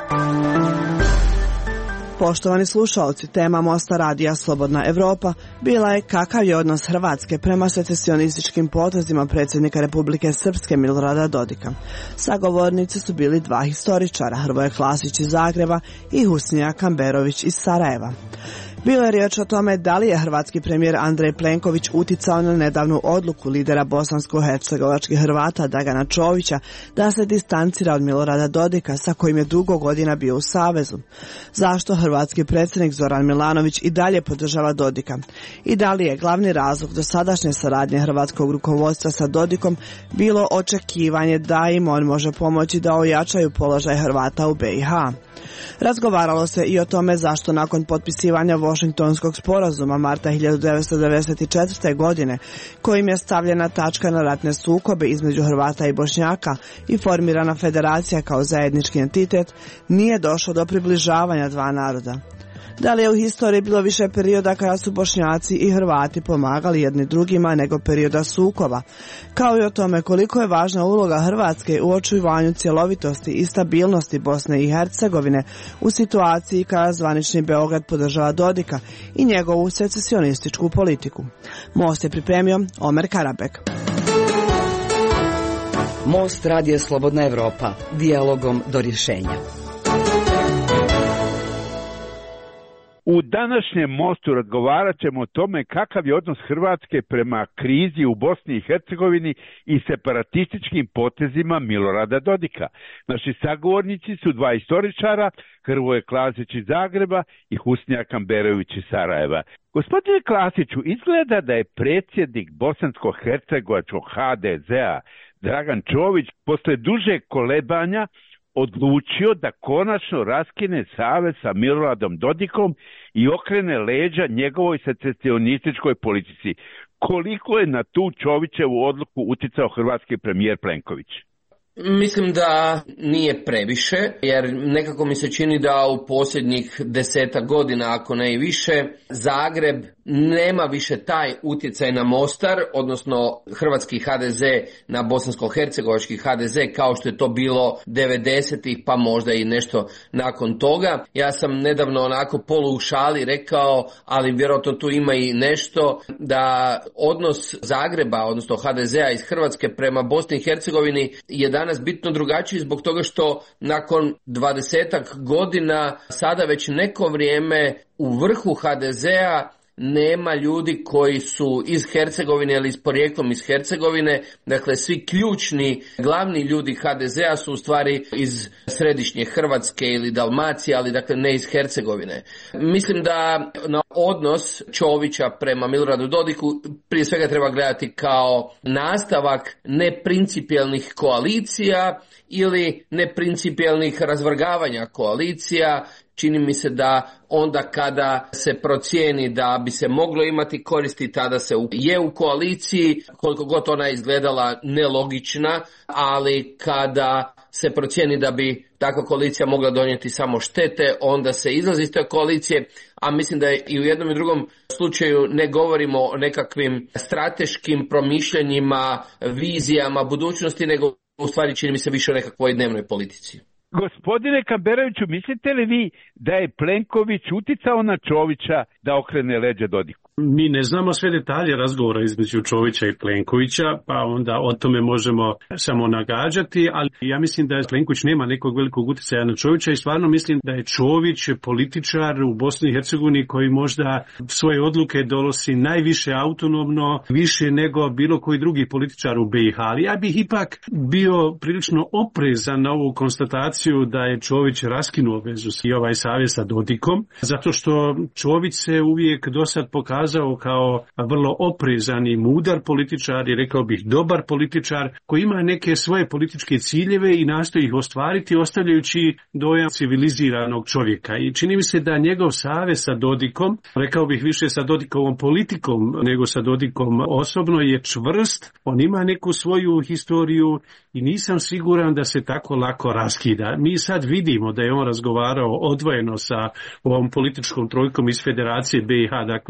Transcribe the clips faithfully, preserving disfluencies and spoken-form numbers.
Poštovani slušalci, tema Mosta radija Slobodna Evropa bila je kakav je odnos Hrvatske prema secesionističkim potezima predsjednika Republike Srpske Milorada Dodika. Sagovornici su bili dva historičara, Hrvoje Klasić iz Zagreba i Husnija Kamberović iz Sarajeva. Bilo je riječ o tome da li je hrvatski premijer Andrej Plenković uticao na nedavnu odluku lidera bosansko-hercegovačkih Hrvata Dragana Čovića da se distancira od Milorada Dodika sa kojim je dugo godina bio u savezu. Zašto hrvatski predsjednik Zoran Milanović i dalje podržava Dodika? I da li je glavni razlog dosadašnje saradnje hrvatskog rukovodstva sa Dodikom bilo očekivanje da im on može pomoći da ojačaju položaj Hrvata u B i H? Razgovaralo se i o tome zašto nakon potpisivanja Washingtonskog sporazuma marta hiljadu devetsto devedeset četvrte. godine, kojim je stavljena tačka na ratne sukobe između Hrvata i Bošnjaka i formirana federacija kao zajednički entitet, nije došlo do približavanja dva naroda. Da li je u historiji bilo više perioda kada su Bošnjaci i Hrvati pomagali jedni drugima nego perioda sukoba, kao i o tome koliko je važna uloga Hrvatske u očuvanju cjelovitosti i stabilnosti Bosne i Hercegovine u situaciji kada zvanični Beograd podržava Dodika i njegovu secesionističku politiku. Most je pripremio Omer Karabek. Most radija Slobodna Evropa, dijalogom do rješenja. U današnjem mostu razgovarat ćemo o tome kakav je odnos Hrvatske prema krizi u Bosni i Hercegovini i separatističkim potezima Milorada Dodika. Naši sagovornici su dva istoričara, Hrvoje Klasić iz Zagreba i Husnija Kamberović iz Sarajeva. Gospodine Klasiću, izgleda da je predsjednik bosansko-hercegovačkog ha de zea Dragan Čović posle duže kolebanja odlučio da konačno raskine savez sa Miloradom Dodikom i okrene leđa njegovoj secesionističkoj politici. Koliko je na tu Čovićevu odluku uticao hrvatski premijer Plenković? Mislim da nije previše, jer nekako mi se čini da u posljednjih desetak godina, ako ne i više, Zagreb nema više taj utjecaj na Mostar, odnosno hrvatski ha de ze na bosansko-hercegovački ha de ze, kao što je to bilo devedesetih, pa možda i nešto nakon toga. Ja sam nedavno onako polu u šali rekao, ali vjerojatno tu ima i nešto, da odnos Zagreba, odnosno ha de zea iz Hrvatske prema Bosni i Hercegovini je danas bitno drugačiji zbog toga što nakon dvadesetak godina sada već neko vrijeme u vrhu ha de zea nema ljudi koji su iz Hercegovine ili s porijeklom iz Hercegovine. Dakle, svi ključni, glavni ljudi ha de zea su u stvari iz središnje Hrvatske ili Dalmacije, ali dakle ne iz Hercegovine. Mislim da na odnos Čovića prema Miloradu Dodiku prije svega treba gledati kao nastavak neprincipijelnih koalicija ili neprincipijelnih razvrgavanja koalicija. Čini mi se da onda kada se procijeni da bi se moglo imati koristi, tada se je u koaliciji, koliko god ona izgledala nelogična, ali kada se procijeni da bi takva koalicija mogla donijeti samo štete, onda se izlazi iz te koalicije, a mislim da i u jednom i drugom slučaju ne govorimo o nekakvim strateškim promišljanjima, vizijama budućnosti, nego u stvari čini mi se više o nekakvoj dnevnoj politici. Gospodine Kamberoviću, mislite li vi da je Plenković uticao na Čovića da okrene leđa Dodiku? Mi ne znamo sve detalje razgovora između Čovića i Plenkovića, pa onda o tome možemo samo nagađati, ali ja mislim da Plenković nema nekog velikog utjecaja na Čovića i stvarno mislim da je Čović političar u Bosni i Hercegovini koji možda svoje odluke donosi najviše autonomno, više nego bilo koji drugi političar u be i ha. Ali ja bih ipak bio prilično oprezan na ovu konstataciju da je Čović raskinuo vezu i ovaj savez sa Dodikom, zato što Čović se uvijek dosad pokazao kao vrlo oprezan i mudar političar i rekao bih dobar političar koji ima neke svoje političke ciljeve i nastoji ih ostvariti ostavljajući dojam civiliziranog čovjeka. I čini mi se da njegov savez sa Dodikom, rekao bih više sa Dodikovom politikom nego sa Dodikom osobno, je čvrst. On ima neku svoju historiju i nisam siguran da se tako lako raskida. Mi sad vidimo da je on razgovarao odvojeno sa ovom političkom trojkom iz Federacije be i ha, dakle es de pe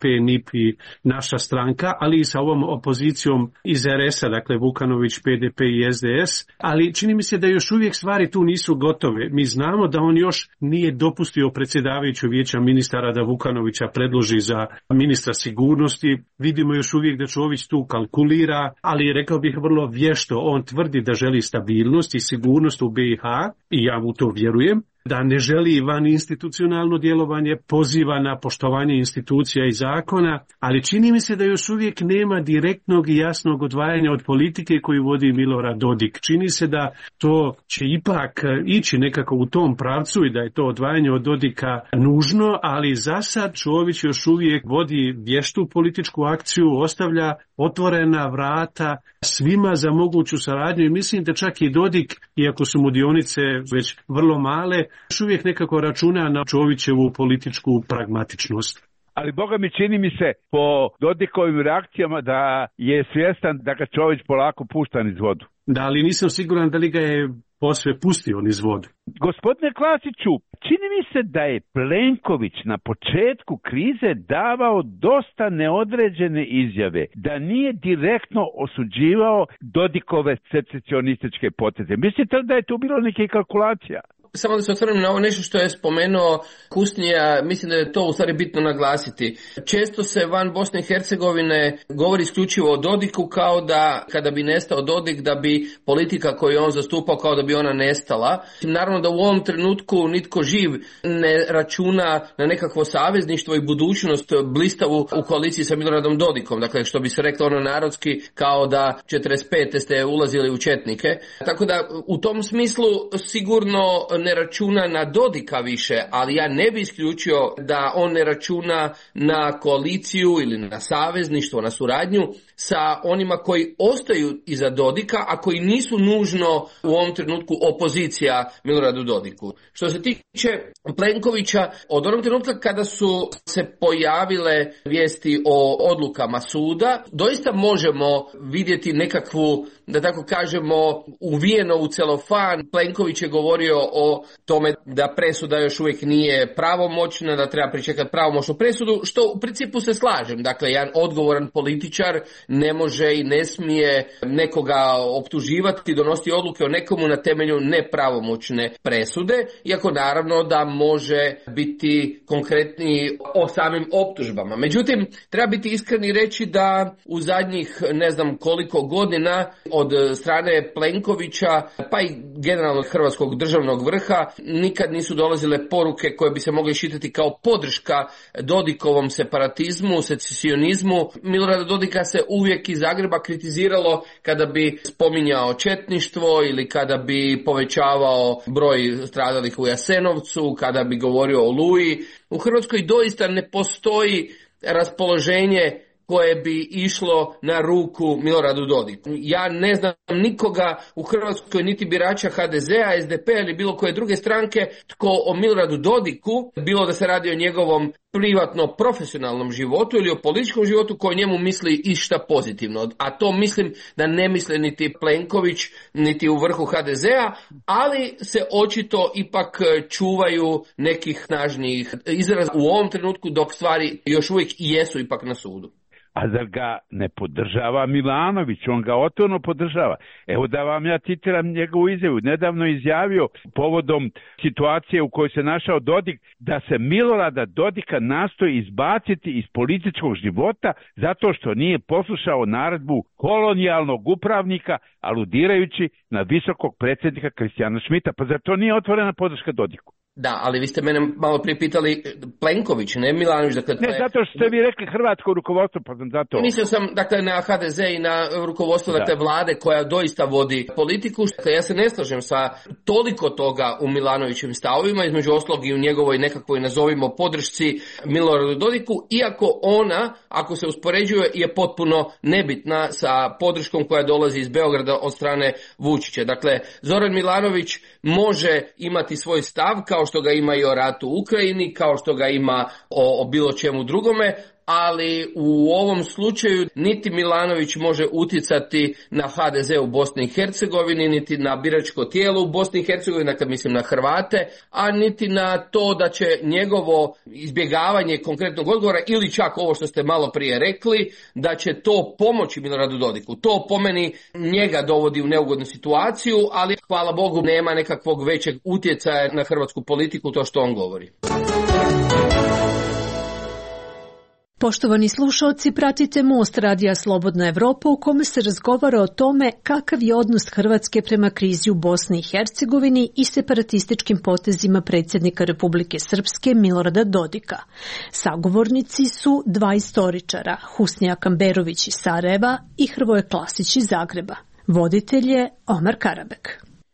P, N I P i naša stranka, ali i sa ovom opozicijom iz R S-a, dakle Vukanović, P D P i S D S, ali čini mi se da još uvijek stvari tu nisu gotove. Mi znamo da on još nije dopustio predsjedavajuću vijeća ministara da Vukanovića predloži za ministra sigurnosti. Vidimo još uvijek da Čović tu kalkulira, ali rekao bih vrlo vješto. On tvrdi da želi stabilnost i sigurnost u B i H i ja mu to vjerujem, da ne želi van institucionalno djelovanje, poziva na poštovanje institucija i zakona, ali čini mi se da još uvijek nema direktnog i jasnog odvajanja od politike koju vodi Milorad Dodik. Čini se da to će ipak ići nekako u tom pravcu i da je to odvajanje od Dodika nužno, ali za sad Čović još uvijek vodi vještu političku akciju, ostavlja otvorena vrata svima za moguću saradnju i mislim da čak i Dodik, iako su mu dionice već vrlo male, još uvijek nekako računa na Čovićevu političku pragmatičnost. Ali Boga mi čini mi se po Dodikovim reakcijama da je svjestan da ga Čović polako pušta niz vodu. Da, ali nisam siguran da li ga je posve pustio niz vodu. Gospodine Klasiću, čini mi se da je Plenković na početku krize davao dosta neodređene izjave, da nije direktno osuđivao Dodikove secesionističke poteze. Mislite li da je tu bilo neke kalkulacija? Samo da se osvrnem na ovo nešto što je spomenuo Kusnija, mislim da je to u stvari bitno naglasiti. Često se van Bosne i Hercegovine govori isključivo o Dodiku kao da kada bi nestao Dodik da bi politika koju on zastupao kao da bi ona nestala. Naravno da u ovom trenutku nitko živ ne računa na nekakvo savezništvo i budućnost blistavu u koaliciji sa Miloradom Dodikom. Dakle, što bi se reklo ono narodski kao da četrdeset pete ste ulazili u četnike. Tako da u tom smislu sigurno ne računa na Dodika više, ali ja ne bi isključio da on ne računa na koaliciju ili na savezništvo, na suradnju sa onima koji ostaju iza Dodika, a koji nisu nužno u ovom trenutku opozicija Miloradu Dodiku. Što se tiče Plenkovića, od onog trenutka kada su se pojavile vijesti o odlukama suda, doista možemo vidjeti nekakvu, da tako kažemo, uvijeno u celofan. Plenković je govorio o tome da presuda još uvijek nije pravomoćna, da treba pričekati pravomoćnu presudu, što u principu se slažem. Dakle, jedan odgovoran političar ne može i ne smije nekoga optuživati, donositi odluke o nekomu na temelju nepravomoćne presude, iako naravno da može biti konkretni o samim optužbama. Međutim, treba biti iskren i reći da u zadnjih ne znam koliko godina od strane Plenkovića, pa i generalno hrvatskog državnog vrha, nikad nisu dolazile poruke koje bi se mogle iščitati kao podrška Dodikovom separatizmu, secesionizmu. Milorada Dodika se uvijek iz Zagreba kritiziralo kada bi spominjao četništvo ili kada bi povećavao broj stradalih u Jasenovcu, kada bi govorio o Oluji. U Hrvatskoj doista ne postoji raspoloženje koje bi išlo na ruku Miloradu Dodiku. Ja ne znam nikoga u Hrvatskoj, niti birača ha de zea, es de pe ili bilo koje druge stranke, tko o Miloradu Dodiku, bilo da se radi o njegovom privatno profesionalnom životu ili o političkom životu, koji njemu misli išta pozitivno. A to mislim da ne misle niti Plenković, niti u vrhu ha de zea, ali se očito ipak čuvaju nekih snažnijih izraza u ovom trenutku, dok stvari još uvijek i jesu ipak na sudu. A zar ga ne podržava Milanović? On ga otvoreno podržava. Evo da vam ja citiram njegovu izjavu. Nedavno izjavio povodom situacije u kojoj se našao Dodik da se Milorada Dodika nastoji izbaciti iz političkog života zato što nije poslušao naredbu kolonijalnog upravnika, aludirajući na visokog predsjednika Kristijana Šmita. Pa zar to nije otvorena podrška Dodiku? Da, ali vi ste mene malo prije pitali Plenković, ne Milanović. Dakle, ne, je... zato što ste vi rekli hrvatsko rukovodstvo, pa sam zato... Mislio sam, dakle, na ha de ze i na rukovodstvo da. dakle, vlade koja doista vodi politiku. Dakle, ja se ne slažem sa toliko toga u Milanovićevim stavovima, između oslog i u njegovoj nekakvoj, nazovimo, podršci Miloradu Dodiku, iako ona, ako se uspoređuje, je potpuno nebitna sa podrškom koja dolazi iz Beograda od strane Vučića. Dakle, Zoran Milanović može imati svoj stav, kao što ga ima i o ratu u Ukrajini, kao što ga ima o, o bilo čemu drugome, ali u ovom slučaju niti Milanović može utjecati na ha de ze u Bosni i Hercegovini, niti na biračko tijelo u Bosni i Hercegovini, dakle mislim na Hrvate, a niti na to da će njegovo izbjegavanje konkretnog odgovora ili čak ovo što ste malo prije rekli, da će to pomoći Miloradu Dodiku. To po meni njega dovodi u neugodnu situaciju, ali hvala Bogu nema nekakvog većeg utjecaja na hrvatsku politiku to što on govori. Poštovani slušalci, pratite Most radija Slobodna Evropa u kome se razgovara o tome kakav je odnos Hrvatske prema krizi u Bosni i Hercegovini i separatističkim potezima predsjednika Republike Srpske Milorada Dodika. Sagovornici su dva istoričara, Husnija Kamberović iz Sarajeva i Hrvoje Klasić iz Zagreba. Voditelj je Omar Karabek.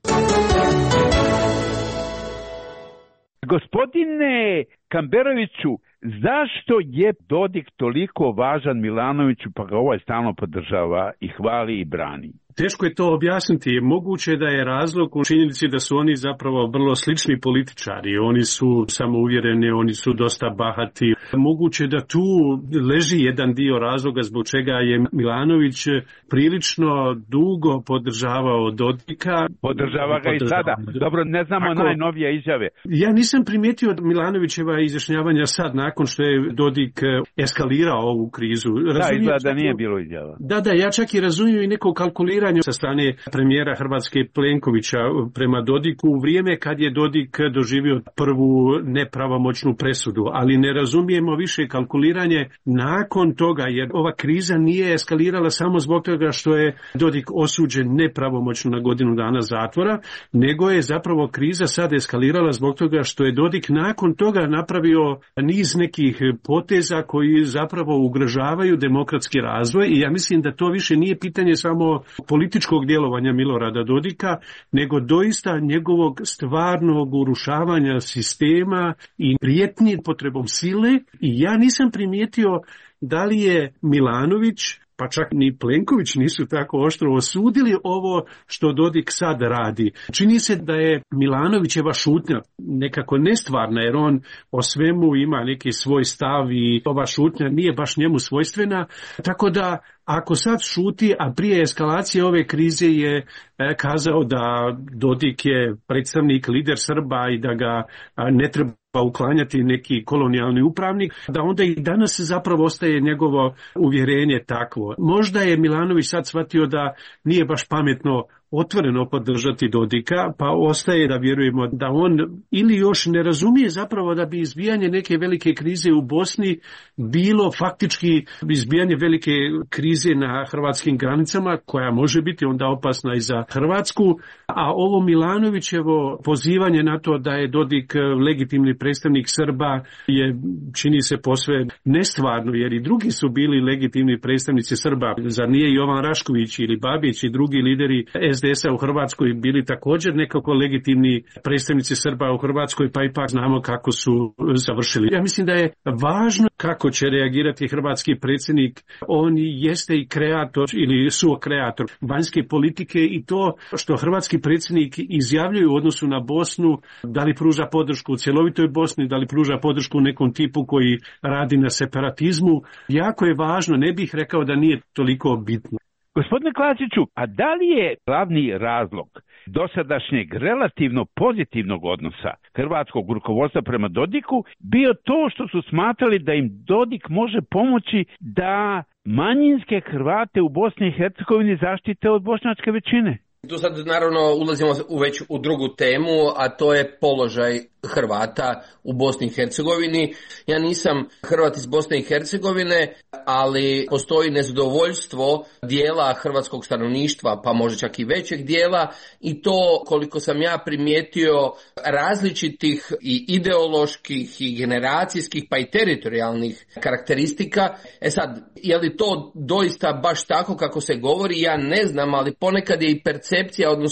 Gospodine Kamberoviću, zašto je Dodik toliko važan Milanoviću pa ga ovaj stalno podržava i hvali i brani? Teško je to objasniti. Moguće da je razlog u činjenici da su oni zapravo vrlo slični političari. Oni su samouvjereni, oni su dosta bahati. Moguće da tu leži jedan dio razloga zbog čega je Milanović prilično dugo podržavao Dodika. Podržava ga i sada. Dobro, ne znamo Ako, najnovije izjave. Ja nisam primijetio od Milanovićeva izjašnjavanja sad, nakon što je Dodik eskalirao ovu krizu. Da, izgleda da nije bilo izjava. Da, da, ja čak i razumijem i neko kalkuliranje sa strane premijera Hrvatske Plenkovića prema Dodiku u vrijeme kad je Dodik doživio prvu nepravomoćnu presudu, ali ne razumijemo više kalkuliranje nakon toga, jer ova kriza nije eskalirala samo zbog toga što je Dodik osuđen nepravomoćno na godinu dana zatvora, nego je zapravo kriza sad eskalirala zbog toga što je Dodik nakon toga napravio niz nekih poteza koji zapravo ugrožavaju demokratski razvoj i ja mislim da to više nije pitanje samo političkog djelovanja Milorada Dodika, nego doista njegovog stvarnog urušavanja sistema i prijetnji potrebom sile. I ja nisam primijetio da li je Milanović, pa čak ni Plenković nisu tako oštro osudili ovo što Dodik sad radi. Čini se da je Milanovićeva šutnja nekako nestvarna, jer on o svemu ima neki svoj stav i ova šutnja nije baš njemu svojstvena, tako da ako sad šuti, a prije eskalacije ove krize je kazao da Dodik je predstavnik, lider Srba i da ga ne treba pa uklanjati neki kolonijalni upravnik, da onda i danas zapravo ostaje njegovo uvjerenje takvo. Možda je Milanović sad shvatio da nije baš pametno otvoreno podržati Dodika, pa ostaje da vjerujemo da on ili još ne razumije zapravo da bi izbijanje neke velike krize u Bosni bilo faktički izbijanje velike krize na hrvatskim granicama, koja može biti onda opasna i za Hrvatsku, a ovo Milanovićevo pozivanje na to da je Dodik legitimni predstavnik Srba je, čini se, posve nestvarno, jer i drugi su bili legitimni predstavnici Srba. Zar nije Jovan Rašković ili Babić i drugi lideri es de es a u Hrvatskoj bili također nekako legitimni predstavnici Srba u Hrvatskoj, pa ipak znamo kako su završili. Ja mislim da je važno kako će reagirati hrvatski predsjednik. On jeste i kreator ili suokreator vanjske politike i to što hrvatski predsjednik izjavljuje u odnosu na Bosnu, da li pruža podršku u cjelovitoj Bosni, da li pruža podršku nekom tipu koji radi na separatizmu, jako je važno, ne bih rekao da nije toliko bitno. Gospodine Klasiću, a da li je glavni razlog dosadašnjeg relativno pozitivnog odnosa hrvatskog rukovodstva prema Dodiku bio to što su smatrali da im Dodik može pomoći da manjinske Hrvate u Bosni i Hercegovini zaštite od bošnjačke većine? Tu sad naravno ulazimo u već u drugu temu, a to je položaj Hrvata u Bosni i Hercegovini. Ja nisam Hrvat iz Bosne i Hercegovine, ali postoji nezadovoljstvo dijela hrvatskog stanovništva, pa možda čak i većeg dijela, i to, koliko sam ja primijetio, različitih i ideoloških i generacijskih pa i teritorijalnih karakteristika. E sad, je li to doista baš tako kako se govori, ja ne znam, ali ponekad je i percepcija, odnosno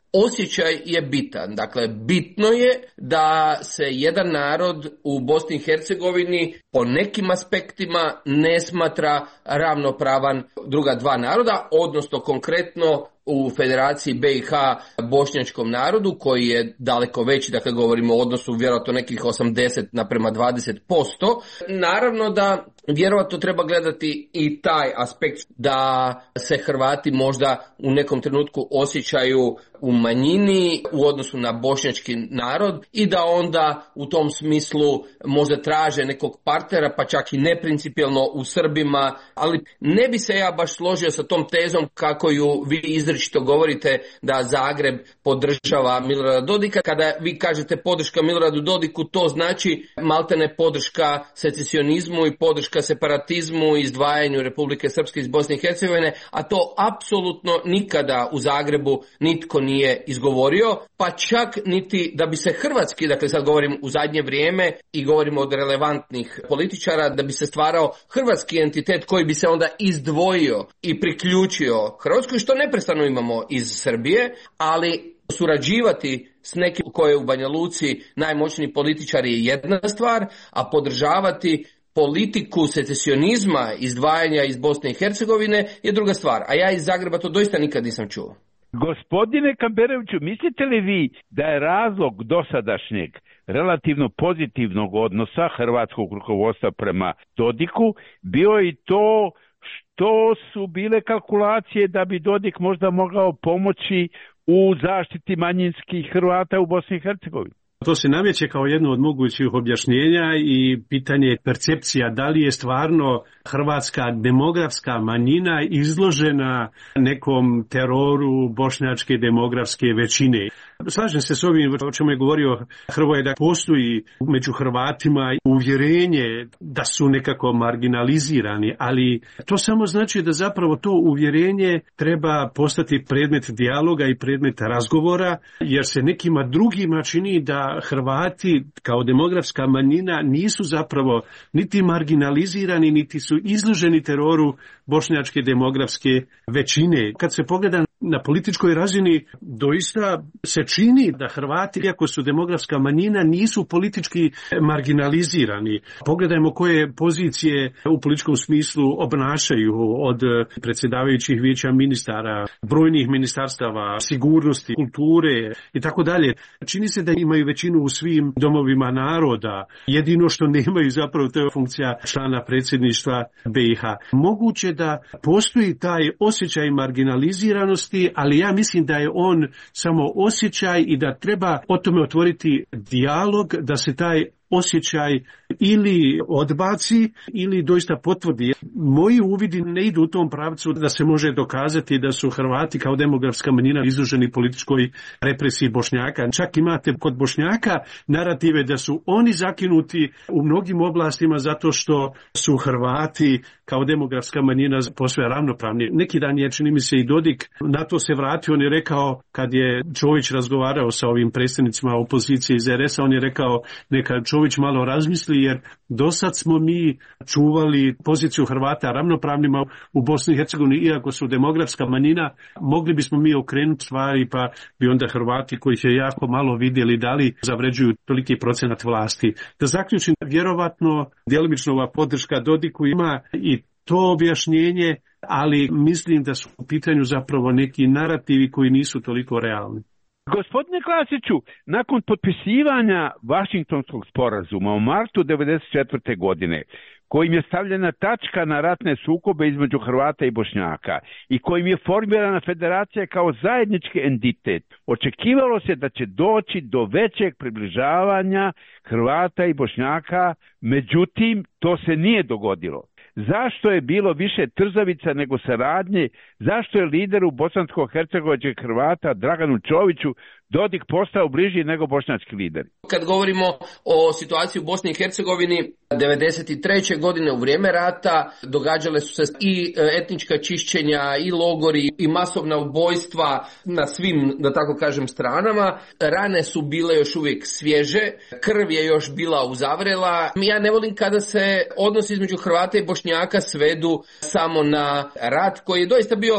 osjećaj je bitan. Dakle, bitno je da se jedan narod u Bosni i Hercegovini po nekim aspektima ne smatra ravnopravan druga dva naroda, odnosno konkretno u Federaciji B i H bošnjačkom narodu koji je daleko veći, dakle govorimo o odnosu vjerojatno nekih osamdeset naprema dvadeset posto. Naravno da vjerojatno treba gledati i taj aspekt da se Hrvati možda u nekom trenutku osjećaju u manjini u odnosu na bošnjački narod i da onda u tom smislu možda traže nekog partnera, pa čak i neprincipijelno u Srbima, ali ne bi se ja baš složio sa tom tezom kako ju vi izričito govorite da Zagreb podržava Milorada Dodika. Kada vi kažete podrška Miloradu Dodiku, to znači maltene podrška secesionizmu i podrška separatizmu i izdvajanju Republike Srpske iz Bosne i Hercegovine, a to apsolutno nikada u Zagrebu nitko nije izgovorio, pa čak niti da bi se hrvatski, dakle sad govorim u zadnje vrijeme i govorimo od relevantnih političara, da bi se stvarao hrvatski entitet koji bi se onda izdvojio i priključio Hrvatskoj, što neprestano imamo iz Srbije, ali surađivati s nekim koji je u Banja Luci najmoćniji političar je jedna stvar, a podržavati politiku secesionizma, izdvajanja iz Bosne i Hercegovine je druga stvar. A ja iz Zagreba to doista nikad nisam čuo. Gospodine Kamberoviću, mislite li vi da je razlog dosadašnjeg relativno pozitivnog odnosa hrvatskog rukovodstva prema Dodiku bio i to što su bile kalkulacije da bi Dodik možda mogao pomoći u zaštiti manjinskih Hrvata u Bosni i Hercegovini? To se nameće kao jedno od mogućih objašnjenja i pitanje percepcija da li je stvarno hrvatska demografska manjina izložena nekom teroru bošnjačke demografske većine. Slažem se s ovim o čemu je govorio Hrvoje, da postoji među Hrvatima uvjerenje da su nekako marginalizirani, ali to samo znači da zapravo to uvjerenje treba postati predmet dijaloga i predmet razgovora, jer se nekima drugima čini da Hrvati kao demografska manjina nisu zapravo niti marginalizirani, niti su izloženi teroru bošnjačke demografske većine. Kad se pogleda na političkoj razini, doista se čini da Hrvati, iako su demografska manjina, nisu politički marginalizirani. Pogledajmo koje pozicije u političkom smislu obnašaju, od predsjedavajućih vijeća ministara, brojnih ministarstava, sigurnosti, kulture i tako dalje. Čini se da imaju većinu u svim domovima naroda. Jedino što nemaju zapravo to je funkcija člana predsjedništva B i H. Moguće da postoji taj osjećaj marginaliziranosti, ali ja mislim da je on samo osjećaj i da treba o tome otvoriti dijalog, da se taj osjećaj ili odbaci ili doista potvrdi. Moji uvidi ne idu u tom pravcu da se može dokazati da su Hrvati kao demografska manjina izloženi političkoj represiji Bošnjaka. Čak imate kod Bošnjaka narative da su oni zakinuti u mnogim oblastima zato što su Hrvati kao demografska manjina posve ravnopravni. Neki dan je, čini mi se, i Dodik na to se vratio. On je rekao, kad je Čović razgovarao sa ovim predstavnicima opozicije iz R S-a, on je rekao neka Čović malo razmisli, jer do sad smo mi čuvali poziciju Hrvata ravnopravnima u Bosni i Hercegovini, iako su demografska manjina, mogli bismo mi okrenuti stvari, pa bi onda Hrvati, kojih je jako malo vidjeli, da li zavređuju toliki procenat vlasti. Da zaključim, vjerovatno djelomično ova podrška Dodiku ima i to objašnjenje, ali mislim da su u pitanju zapravo neki narativi koji nisu toliko realni. Gospodine Klasiću, nakon potpisivanja Vašingtonskog sporazuma u martu devedeset četvrte. godine, kojim je stavljena tačka na ratne sukobe između Hrvata i Bošnjaka i kojim je formirana federacija kao zajednički entitet, očekivalo se da će doći do većeg približavanja Hrvata i Bošnjaka, međutim to se nije dogodilo. Zašto je bilo više trzavica nego saradnje? Zašto je lideru bosansko-hercegovačkih Hrvata Draganu Čoviću Dodik postao bliži nego bošnjački lideri? Kad govorimo o situaciji u Bosni i Hercegovini, devedeset treće. godine u vrijeme rata događale su se i etnička čišćenja, i logori, i masovna ubojstva na svim, da tako kažem, stranama. Rane su bile još uvijek svježe, krv je još bila uzavrela. Ja ne volim kada se odnosi između Hrvata i Bošnjaka svedu samo na rat koji je doista bio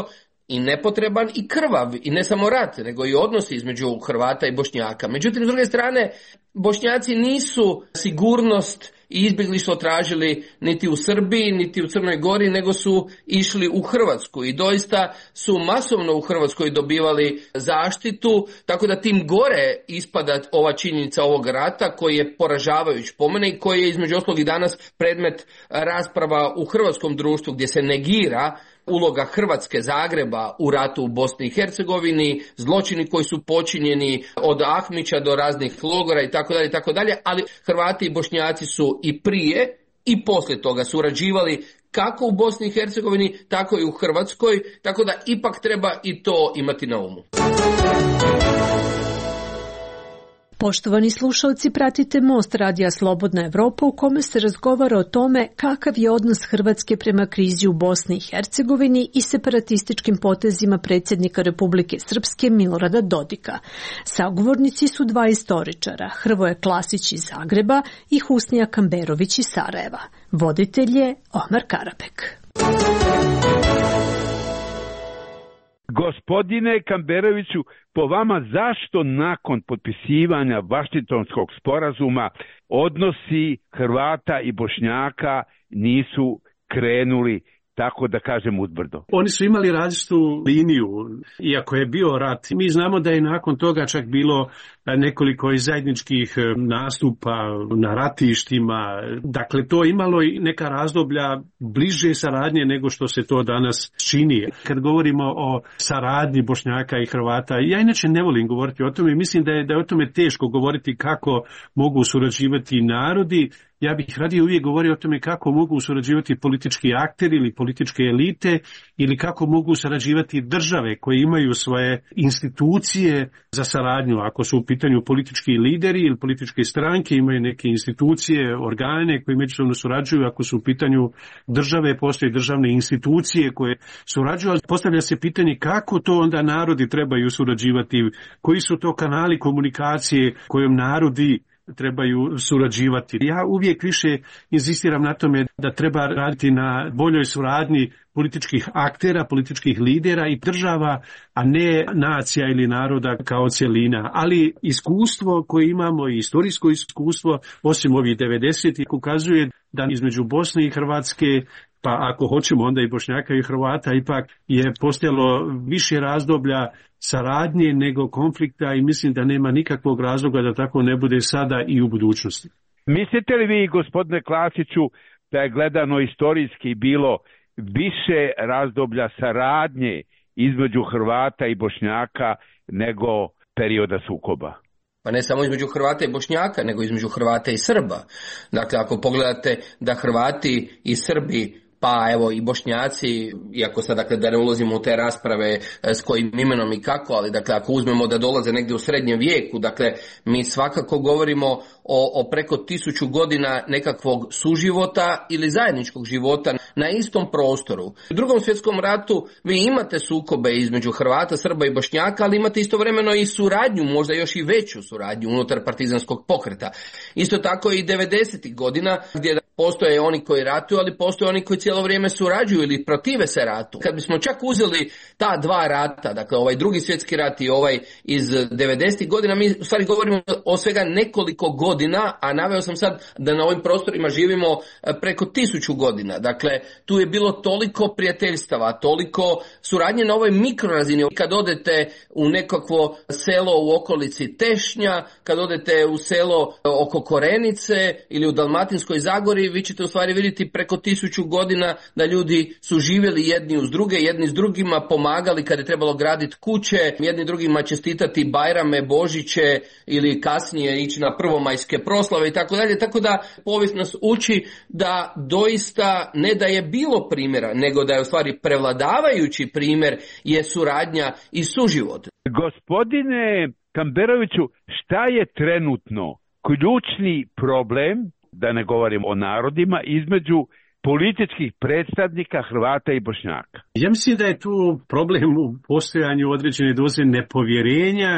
i nepotreban i krvav, i ne samo rat, nego i odnosi između Hrvata i Bošnjaka. Međutim, s druge strane, Bošnjaci nisu sigurnost i izbjeglištvo tražili niti u Srbiji, niti u Crnoj Gori, nego su išli u Hrvatsku i doista su masovno u Hrvatskoj dobivali zaštitu, tako da tim gore ispada ova činjenica ovog rata koji je poražavajuć po mene i koji je između ostalog i danas predmet rasprava u hrvatskom društvu gdje se negira uloga Hrvatske, Zagreba u ratu u Bosni i Hercegovini, zločini koji su počinjeni od Ahmića do raznih logora i tako dalje i tako dalje, ali Hrvati i Bošnjaci su i prije i poslije toga surađivali kako u Bosni i Hercegovini, tako i u Hrvatskoj, tako da ipak treba i to imati na umu. Poštovani slušalci, pratite Most radija Slobodna Evropa u kome se razgovara o tome kakav je odnos Hrvatske prema krizi u Bosni i Hercegovini i separatističkim potezima predsjednika Republike Srpske Milorada Dodika. Sagovornici su dva istoričara, Hrvoje Klasić iz Zagreba i Husnija Kamberović iz Sarajeva. Voditelj je Omar Karapek. Gospodine Kamberoviću, po vama zašto nakon potpisivanja Vašingtonskog sporazuma odnosi Hrvata i Bošnjaka nisu krenuli, tako da kažem, uzbrdo? Oni su imali različitu liniju, iako je bio rat. Mi znamo da je nakon toga čak bilo nekoliko zajedničkih nastupa na ratištima. Dakle, to imalo i neka razdoblja bliže saradnje nego što se to danas čini. Kad govorimo o saradnji Bošnjaka i Hrvata, ja inače ne volim govoriti o tome. Mislim da je, da je o tome teško govoriti kako mogu surađivati narodi. Ja bih radije uvijek govorio o tome kako mogu surađivati politički akteri ili političke elite ili kako mogu surađivati države koje imaju svoje institucije za saradnju. Ako su u pitanju politički lideri ili političke stranke, imaju neke institucije, organe koji međusobno surađuju. Ako su u pitanju države, postoje državne institucije koje surađuju. Postavlja se pitanje kako to onda narodi trebaju surađivati, koji su to kanali komunikacije kojom narodi trebaju surađivati. Ja uvijek više inzistiram na tome da treba raditi na boljoj suradnji političkih aktera, političkih lidera i država, a ne nacija ili naroda kao cjelina. Ali iskustvo koje imamo i istorijsko iskustvo, osim ovih devedesetih, ukazuje da između Bosne i Hrvatske, pa ako hoćemo onda i Bošnjaka i Hrvata, ipak je postojalo više razdoblja saradnje nego konflikta i mislim da nema nikakvog razloga da tako ne bude sada i u budućnosti. Mislite li vi, gospodine Klasiću, da je gledano istorijski bilo više razdoblja saradnje između Hrvata i Bošnjaka nego perioda sukoba? Pa ne samo između Hrvata i Bošnjaka, nego između Hrvata i Srba. Dakle, ako pogledate da Hrvati i Srbi, pa evo i Bošnjaci, iako sad dakle da ne ulazimo u te rasprave s kojim imenom i kako, ali dakle ako uzmemo da dolaze negdje u srednjem vijeku, dakle mi svakako govorimo o, o preko tisuću godina nekakvog suživota ili zajedničkog života na istom prostoru. U Drugom svjetskom ratu vi imate sukobe između Hrvata, Srba i Bošnjaka, ali imate istovremeno i suradnju, možda još i veću suradnju unutar partizanskog pokreta. Isto tako i devedesetih godina gdje postoje oni koji ratuju, ali postoje oni koji cijelo vrijeme surađuju ili protive se ratu. Kad bismo čak uzeli ta dva rata, dakle ovaj Drugi svjetski rat i ovaj iz devedesetih godina, mi u stvari govorimo o svega nekoliko godina, a naveo sam sad da na ovim prostorima živimo preko tisuću godina. Dakle, tu je bilo toliko prijateljstava, toliko suradnje na ovoj mikrorazini. Kad odete u nekakvo selo u okolici Tešnja, kad odete u selo oko Korenice ili u Dalmatinskoj Zagori, vi ćete u stvari vidjeti preko tisuću godina da ljudi su živjeli jedni uz druge, jedni s drugima pomagali kad je trebalo graditi kuće, jedni drugima čestitati Bajrame, Božiće ili kasnije ići na prvomajske proslave i tako dalje. Tako da povijest nas uči da doista ne da je bilo primjera, nego da je u stvari prevladavajući primjer je suradnja i suživot. Gospodine Kamberoviću, šta je trenutno ključni problem, da ne govorim o narodima, između političkih predstavnika Hrvata i Bošnjaka? Ja mislim da je tu problem u postojanju određene doze nepovjerenja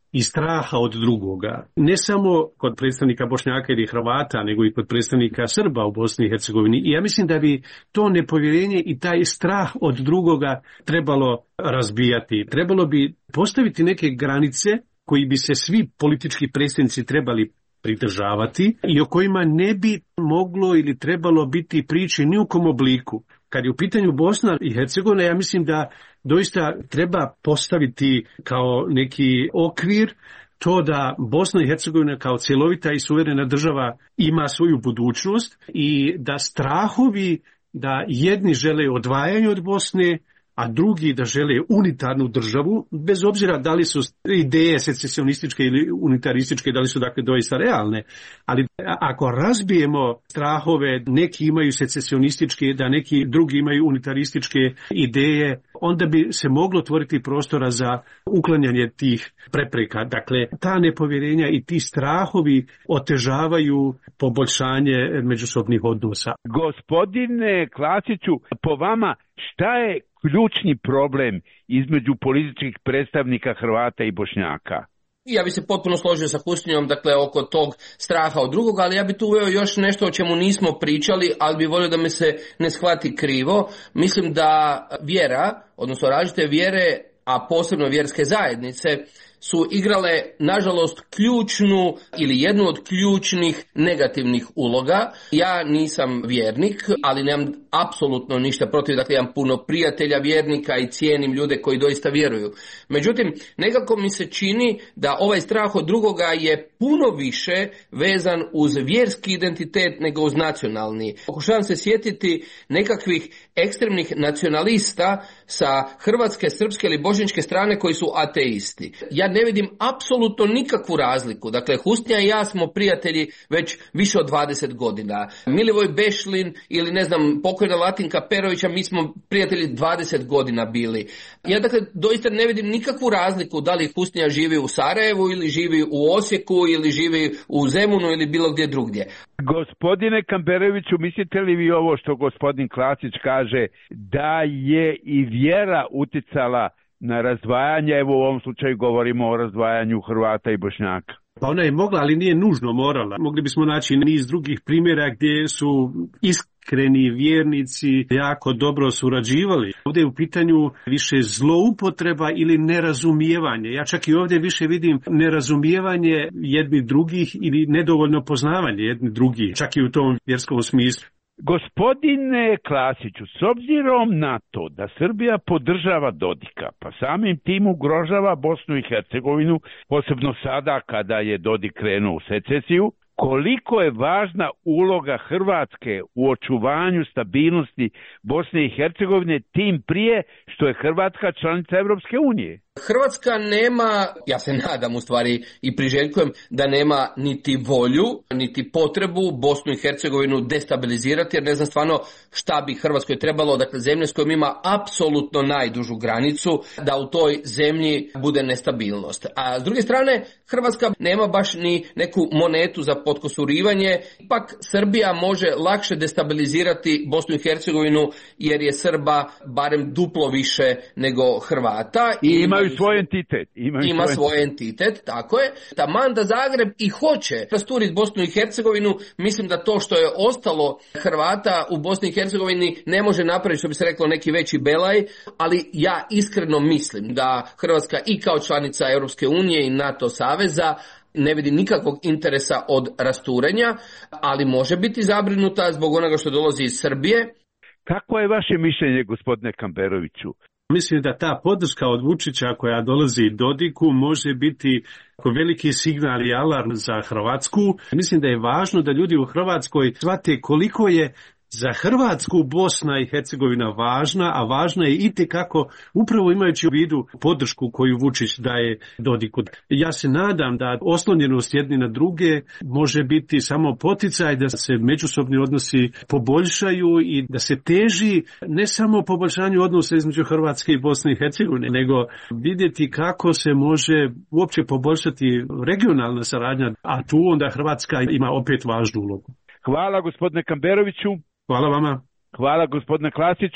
i straha od drugoga. Ne samo kod predstavnika Bošnjaka ili Hrvata, nego i kod predstavnika Srba u Bosni i Hercegovini. I ja mislim da bi to nepovjerenje i taj strah od drugoga trebalo razbijati. Trebalo bi postaviti neke granice koji bi se svi politički predstavnici trebali pridržavati i o kojima ne bi moglo ili trebalo biti priče ni u kom obliku. Kad je u pitanju Bosna i Hercegovina, ja mislim da doista treba postaviti kao neki okvir to da Bosna i Hercegovina kao cjelovita i suverena država ima svoju budućnost i da strahovi da jedni žele odvajanje od Bosne, a drugi da žele unitarnu državu, bez obzira da li su ideje secesionističke ili unitarističke, da li su dakle doista realne. Ali ako razbijemo strahove, neki imaju secesionističke, da neki drugi imaju unitarističke ideje, onda bi se moglo otvoriti prostora za uklanjanje tih prepreka. Dakle, ta nepovjerenja i ti strahovi otežavaju poboljšanje međusobnih odnosa. Gospodine Klasiću, po vama šta je ključni problem između političkih predstavnika Hrvata i Bošnjaka? Ja bi se potpuno složio sa Husnijom, dakle, oko tog straha od drugog, ali ja bi tu uveo još nešto o čemu nismo pričali, ali bi volio da me se ne shvati krivo. Mislim da vjera, odnosno različite vjere, a posebno vjerske zajednice, su igrale, nažalost, ključnu ili jednu od ključnih negativnih uloga. Ja nisam vjernik, ali nemam apsolutno ništa protiv, dakle imam puno prijatelja vjernika i cijenim ljude koji doista vjeruju. Međutim, nekako mi se čini da ovaj strah od drugoga je puno više vezan uz vjerski identitet nego uz nacionalni. Pokušavam se sjetiti nekakvih ekstremnih nacionalista sa hrvatske, srpske ili bošnjačke strane koji su ateisti. Ja ne vidim apsolutno nikakvu razliku. Dakle, Husnija i ja smo prijatelji već više od dvadeset godina. Milivoj Bešlin ili ne znam, pokojna Latinka Perovića, mi smo prijatelji dvadeset godina bili. Ja dakle doista ne vidim nikakvu razliku da li Husnija živi u Sarajevu ili živi u Osijeku ili živi u Zemunu ili bilo gdje drugdje. Gospodine Kamberoviću, mislite li vi ovo što gospodin Klasić kaže, da je i vjera uticala na razdvajanje, evo u ovom slučaju govorimo o razdvajanju Hrvata i Bošnjaka? Pa ona je mogla, ali nije nužno morala. Mogli bismo naći niz drugih primjera gdje su iskreni vjernici jako dobro surađivali. Ovdje je u pitanju više zloupotreba ili nerazumijevanje. Ja čak i ovdje više vidim nerazumijevanje jedni drugih ili nedovoljno poznavanje jedni drugih, čak i u tom vjerskom smislu. Gospodine Klasiću, s obzirom na to da Srbija podržava Dodika, pa samim tim ugrožava Bosnu i Hercegovinu, posebno sada kada je Dodik krenuo u secesiju, koliko je važna uloga Hrvatske u očuvanju stabilnosti Bosne i Hercegovine, tim prije što je Hrvatska članica Europske unije? Hrvatska nema, ja se nadam u stvari i priželjkujem, da nema niti volju, niti potrebu Bosnu i Hercegovinu destabilizirati, jer ne znam stvarno šta bi Hrvatskoj trebalo, dakle zemlje s kojom ima apsolutno najdužu granicu, da u toj zemlji bude nestabilnost. A s druge strane, Hrvatska nema baš ni neku monetu za potkosurivanje, ipak Srbija može lakše destabilizirati Bosnu i Hercegovinu, jer je Srba barem duplo više nego Hrvata. I imaju svoj entitet. Imaju ima svoj, svoj entitet, tako je. Taman da Zagreb i hoće rasturiti Bosnu i Hercegovinu, mislim da to što je ostalo Hrvata u Bosni i Hercegovini ne može napraviti, što bi se reklo, neki veći belaj, ali ja iskreno mislim da Hrvatska i kao članica Europske unije i NATO saveza ne vidi nikakvog interesa od rasturenja, ali može biti zabrinuta zbog onoga što dolazi iz Srbije. Kako je vaše mišljenje, gospodine Kamberoviću? Mislim da ta podrška od Vučića koja dolazi Dodiku može biti veliki signal i alarm za Hrvatsku. Mislim da je važno da ljudi u Hrvatskoj shvate koliko je za Hrvatsku Bosna i Hercegovina važna, a važna je itekako upravo imajući u vidu podršku koju Vučić daje Dodiku. Ja se nadam da oslonjenost jedni na druge može biti samo poticaj da se međusobni odnosi poboljšaju i da se teži ne samo poboljšanju odnosa između Hrvatske i Bosne i Hercegovine, nego vidjeti kako se može uopće poboljšati regionalna saradnja, a tu onda Hrvatska ima opet važnu ulogu. Hvala gospodine Kamberoviću. Hvala vama. Hvala gospodine Klasiću.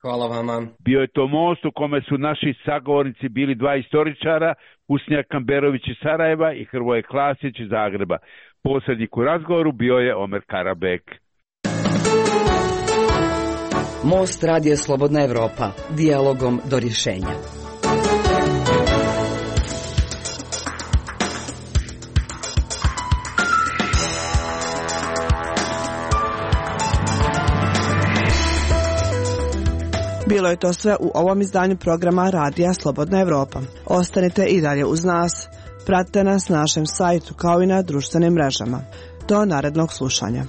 Hvala vama. Bio je to most u kome su naši sagovornici bili dva istoričara, Usnjak Kamberović iz Sarajeva i Hrvoje Klasić iz Zagreba. Posrednik u razgovoru bio je Omer Karabek. Most radija Slobodna Evropa, dijalogom do rješenja. Bilo je to sve u ovom izdanju programa Radija Slobodna Evropa. Ostanite i dalje uz nas. Pratite nas na našem sajtu kao i na društvenim mrežama. Do narednog slušanja.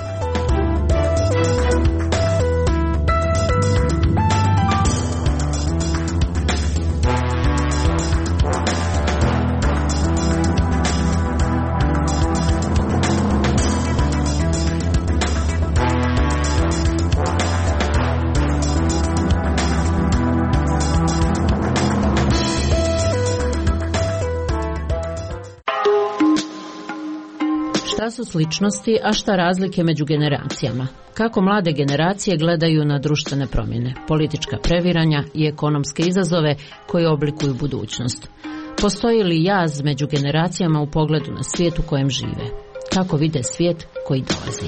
Šta su sličnosti, a šta razlike među generacijama? Kako mlade generacije gledaju na društvene promjene, politička previranja i ekonomske izazove koji oblikuju budućnost? Postoji li jaz među generacijama u pogledu na svijet u kojem žive? Kako vide svijet koji dolazi?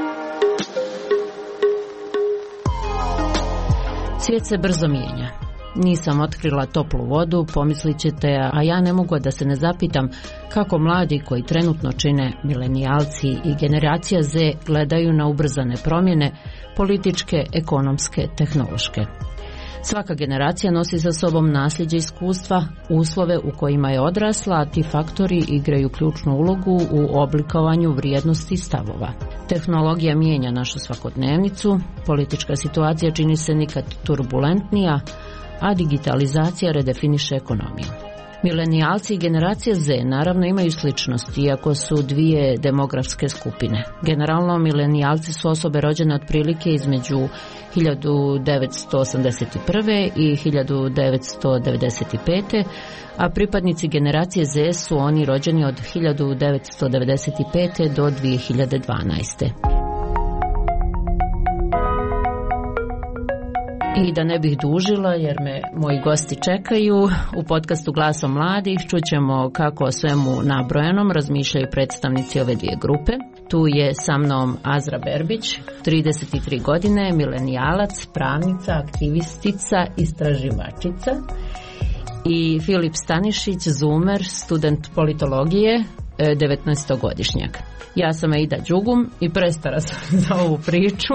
Svijet se brzo mijenja. Nisam otkrila toplu vodu, pomislit ćete, a ja ne mogu da se ne zapitam kako mladi koji trenutno čine milenijalci i generacija Z gledaju na ubrzane promjene, političke, ekonomske, tehnološke. Svaka generacija nosi sa sobom nasljeđe iskustva, uslove u kojima je odrasla, a ti faktori igraju ključnu ulogu u oblikovanju vrijednosti i stavova. Tehnologija mijenja našu svakodnevnicu, politička situacija čini se nikad turbulentnija, a digitalizacija redefiniše ekonomiju. Milenijalci i generacija Z naravno imaju sličnosti, iako su dvije demografske skupine. Generalno, milenijalci su osobe rođene otprilike između hiljadu devetsto osamdeset prve i hiljadu devetsto devedeset pete. a pripadnici generacije Z su oni rođeni od hiljadu devetsto devedeset pete do dvije hiljade dvanaeste. I da ne bih dužila, jer me moji gosti čekaju, u podcastu Glasom mladih čućemo kako o svemu nabrojenom razmišljaju predstavnici ove dvije grupe. Tu je sa mnom Azra Berbić, trideset tri godine, milenijalac, pravnica, aktivistica, istraživačica, i Filip Stanišić, zoomer, student politologije, devetnaestogodišnjak. Ja sam Aida Đugum i prestara sam za ovu priču.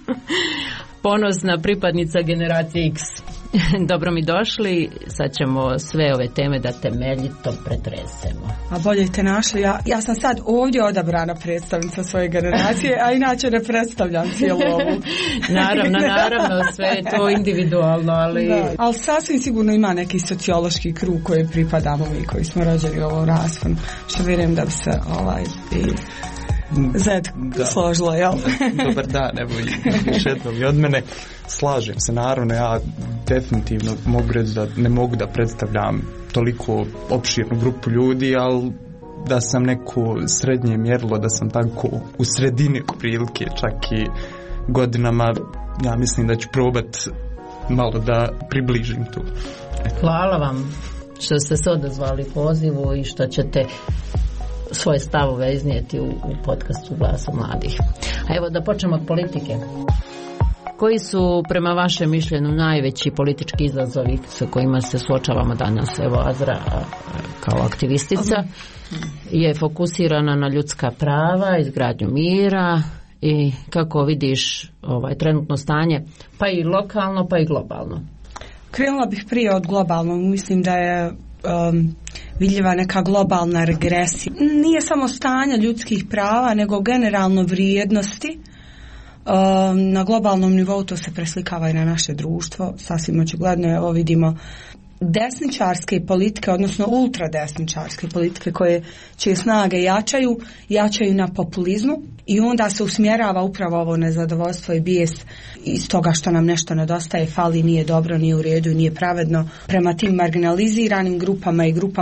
Ponosna pripadnica generacije X. Dobro mi došli, sad ćemo sve ove teme da temeljito pretresemo. A bolje te našli, ja, ja sam sad ovdje odabrana predstavnica svoje generacije, a inače ne predstavljam cijelu ovu. Naravno, naravno, sve je to individualno, ali... Da, ali sasvim sigurno ima neki sociološki krug koji pripadamo mi, koji smo rođeni u ovom rasponu, što vjerujem da bi se ovaj... I... Zed složila, jel? Dobar dan, evo još jednom i od mene. Slažem se, naravno, ja definitivno mogu reći da ne mogu da predstavljam toliko opširnu grupu ljudi, ali da sam neko srednje mjerilo, da sam tako u sredini prilike, čak i godinama, ja mislim da ću probat malo da približim tu. Hvala vam što ste se odazvali pozivu i što ćete svoje stavove iznijeti u, u podcastu Glasa mladih. A evo da počnemo od politike. Koji su prema vašem mišljenju najveći politički izazovi sa kojima se suočavamo danas? Evo Azra kao aktivistica je fokusirana na ljudska prava, izgradnju mira i kako vidiš ovaj trenutno stanje, pa i lokalno pa i globalno. Krenula bih prije od globalnog, mislim da je um, vidljiva neka globalna regresija. Nije samo stanje ljudskih prava, nego generalno vrijednosti. Um, na globalnom nivou to se preslikava i na naše društvo. Sasvim očigledno, evo vidimo desničarske politike, odnosno ultradesničarske politike koje čije snage jačaju, jačaju na populizmu i onda se usmjerava upravo ovo nezadovoljstvo i bijes iz toga što nam nešto nedostaje, fali, nije dobro, nije u redu, nije pravedno prema tim marginaliziranim grupama i grupama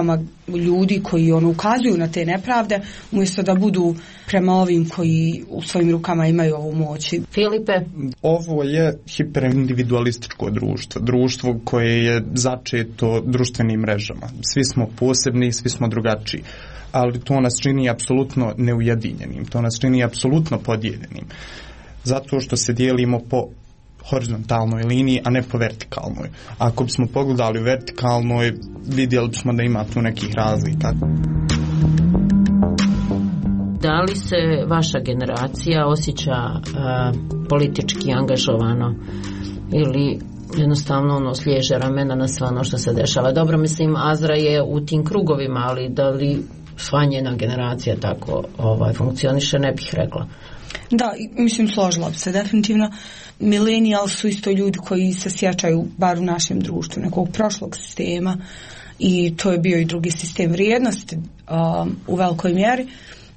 ljudi koji ono ukazuju na te nepravde, umjesto da budu prema ovim koji u svojim rukama imaju ovu moć. Filipe? Ovo je hiperindividualističko društvo, društvo koje je začeto društvenim mrežama. Svi smo posebni, svi smo drugačiji, ali to nas čini apsolutno neujedinjenim, to nas čini apsolutno podijeljenim, zato što se dijelimo po horizontalnoj liniji, a ne po vertikalnoj. Ako bismo pogledali u vertikalnoj, vidjeli bismo da ima tu nekih razlika. Da li se vaša generacija osjeća uh, politički angažovano ili jednostavno ono sliježe ramena na sve ono što se dešava? Dobro, mislim, Azra je u tim krugovima, ali da li sva njena generacija tako ovaj, funkcioniše, ne bih rekla. Da, mislim, složila bi se definitivno. Millennials su isto ljudi koji se sjećaju, bar u našem društvu, nekog prošlog sistema, i to je bio i drugi sistem vrijednosti um, u velikoj mjeri,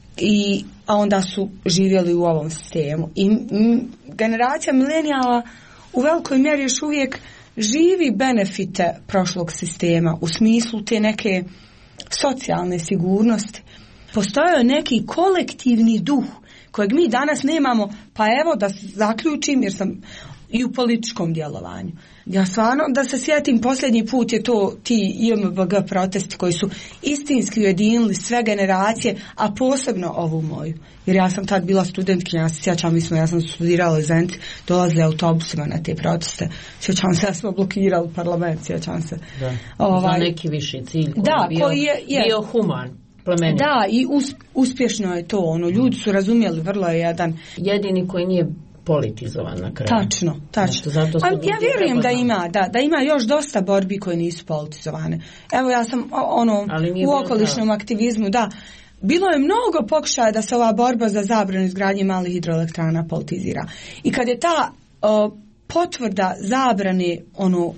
i, a onda su živjeli u ovom sistemu. I m, generacija milenijala u velikoj mjeri još uvijek živi benefite prošlog sistema u smislu te neke socijalne sigurnosti. Postojao je neki kolektivni duh kojeg mi danas nemamo, pa evo da zaključim, jer sam i u političkom djelovanju. Ja stvarno da se sjetim, posljednji put je to ti I M B G protesti koji su istinski ujedinili sve generacije, a posebno ovu moju. Jer ja sam tad bila studentkinja, ja se sjećam, mi smo, ja sam studirala u Zenici, dolazili autobusima na te proteste. Sjećam se, ja smo blokirali parlament, sjećam se. Da, ovaj, za neki viši cilj koji, da, bio, koji je, je bio human. Plemenit. Da, i us, uspješno je to, ono, ljudi su razumjeli, vrlo je jedan... Jedini koji nije politizovan na kraju. Tačno, tačno. Zato ali ja vjerujem da ima, da, da ima još dosta borbi koje nisu politizovane. Evo, ja sam ono, u okolišnom aktivizmu, da, bilo je mnogo pokušaja da se ova borba za zabranu izgradnje malih hidroelektrana politizira. I kad je ta o, potvrda zabrane, ono,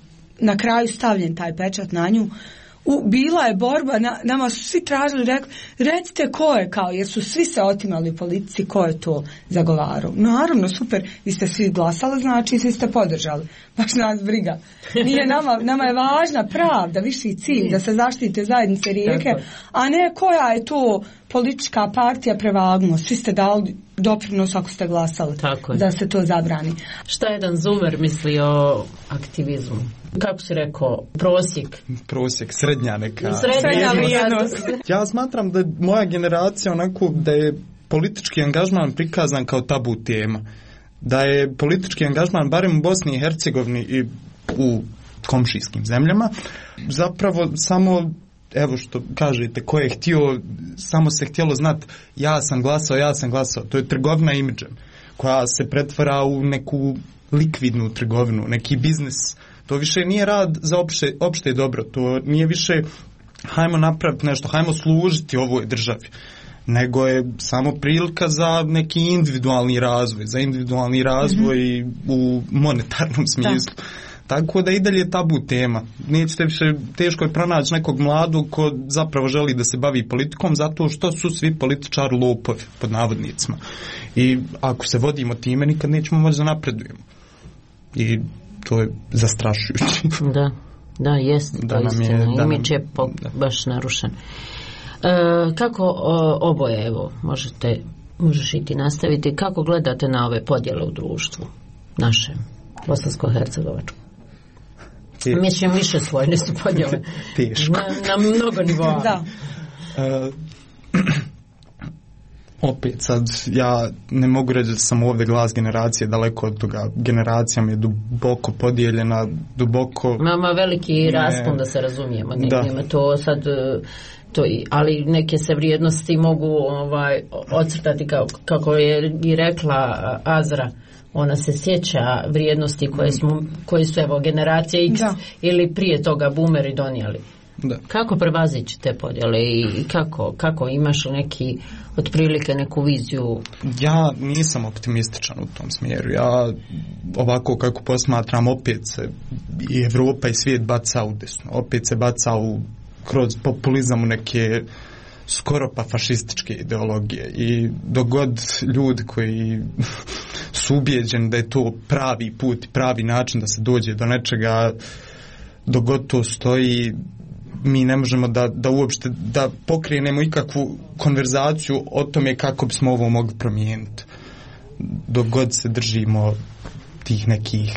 na kraju stavljen taj pečat na nju, U, bila je borba, na, nama su svi tražili, rekli, recite ko je, kao, jer su svi se otimali u politici, ko je to zagovarao. Naravno, super, vi ste svi glasali, znači svi ste podržali. Baš nas briga. Nije nama, nama je važna pravda, viši cilj, da se zaštite zajednice rijeke, a ne koja je to politička partija prevagnuo. Svi ste dali doprinos ako ste glasali da se to zabrani. Šta je jedan Zumer misli o aktivizmu? Kako si rekao, prosjek? Prosjek, srednja neka. Srednja vrijednost. Ja smatram da moja generacija onako da je politički angažman prikazan kao tabu tema. Da je politički angažman, barem u Bosni i Hercegovini i u komšijskim zemljama, zapravo samo, evo što kažete, ko je htio, samo se htjelo znati ja sam glasao, ja sam glasao. To je trgovina imidžem koja se pretvara u neku likvidnu trgovinu, neki biznis. To više nije rad za opšte, opšte dobro, to nije više hajmo napraviti nešto, hajmo služiti ovoj državi, nego je samo prilika za neki individualni razvoj, za individualni razvoj mm-hmm. u monetarnom smislu. Da. Tako da i dalje tabu tema. Nećete više, teško je pronaći nekog mladog ko zapravo želi da se bavi politikom, zato što su svi političari lopovi, pod navodnicima. I ako se vodimo time, nikad nećemo moći da napredujemo. I to je zastrašujuće. Da, da, jest. Da nam je, da imidž je po, baš narušen. E, kako o, oboje, evo, možete, možeš i ti nastaviti, kako gledate na ove podjele u društvu našem, bosansko-hercegovačkom? Mislim, više slojne su podjele. Teško. Na, na mnogo nivoa. Da. E, opet sad, ja ne mogu reći da sam ovdje glas generacije, daleko od toga. Generacija mi je duboko podijeljena, duboko... Mama veliki raspon, da se razumijemo. Nema to sad... To, ali neke se vrijednosti mogu ovaj, ocrtati kao, kako je i rekla Azra. Ona se sjeća vrijednosti koje, smo, koje su evo generacije X da. Ili prije toga boomeri donijeli. Da. Kako prevazići te podjele i kako, kako imaš neki otprilike neku viziju? Ja nisam optimističan u tom smjeru. Ja ovako kako posmatram, opet se i Evropa i svijet baca u desno. Opet se baca u, kroz populizam u neke skoro pa fašističke ideologije. I dogod ljudi koji su ubijeđeni da je to pravi put, pravi način da se dođe do nečega, dogod to stoji, mi ne možemo da, da uopšte da pokrenemo ikakvu konverzaciju o tome kako bismo ovo mogli promijeniti. Dok god se držimo tih nekih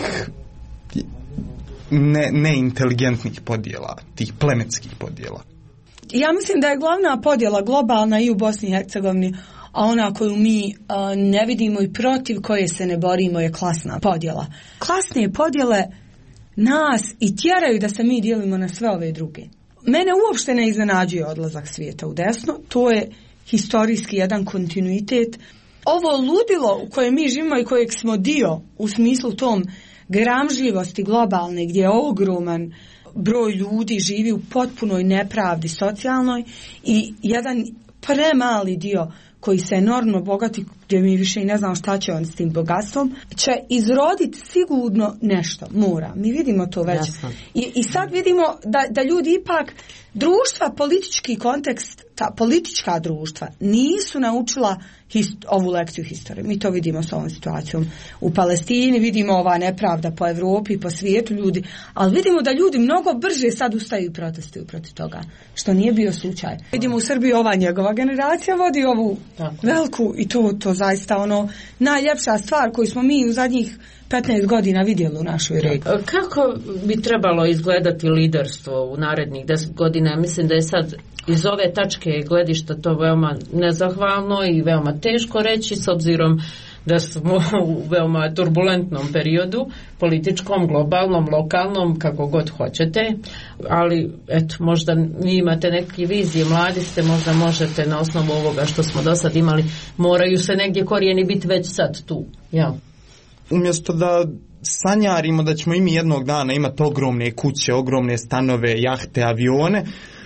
ne, neinteligentnih podjela, tih plemenskih podjela. Ja mislim da je glavna podjela globalna i u Bosni i Hercegovini, a ona koju mi a, ne vidimo i protiv koje se ne borimo je klasna podjela. Klasne podjele nas i tjeraju da se mi dijelimo na sve ove druge. Mene uopšte ne iznenađuje odlazak svijeta u desno, to je historijski jedan kontinuitet. Ovo ludilo u kojem mi živimo i kojeg smo dio u smislu tom gramžljivosti globalne gdje je ogroman broj ljudi živi u potpunoj nepravdi socijalnoj i jedan premali dio koji se enormno bogati, gdje mi više i ne znamo šta će on s tim bogatstvom, će izroditi sigurno nešto, mora. Mi vidimo to već. I, i sad vidimo da, da ljudi ipak, društva, politički kontekst, ta politička društva nisu naučila hist, ovu lekciju historije. Mi to vidimo s ovom situacijom u Palestini, vidimo ova nepravda po Europi, po svijetu ljudi, ali vidimo da ljudi mnogo brže sad ustaju i protestuju protiv toga, što nije bio slučaj. Vidimo u Srbiji ova njegova generacija vodi ovu tako veliku i to, to zaista ono najljepša stvar koju smo mi u zadnjih petnaest godina vidjeli u našoj regiji. Kako bi trebalo izgledati liderstvo u narednih deset godina? Mislim da je sad iz ove tačke gledišta to veoma nezahvalno i veoma teško reći s obzirom da smo u veoma turbulentnom periodu, političkom, globalnom, lokalnom, kako god hoćete, ali eto, možda vi imate neke vizije, mladi ste, možda možete na osnovu ovoga što smo do sad imali, moraju se negdje korijeni biti već sad tu, ja. Umjesto da sanjarimo da ćemo i mi jednog dana imati ogromne kuće, ogromne stanove, jahte, avione,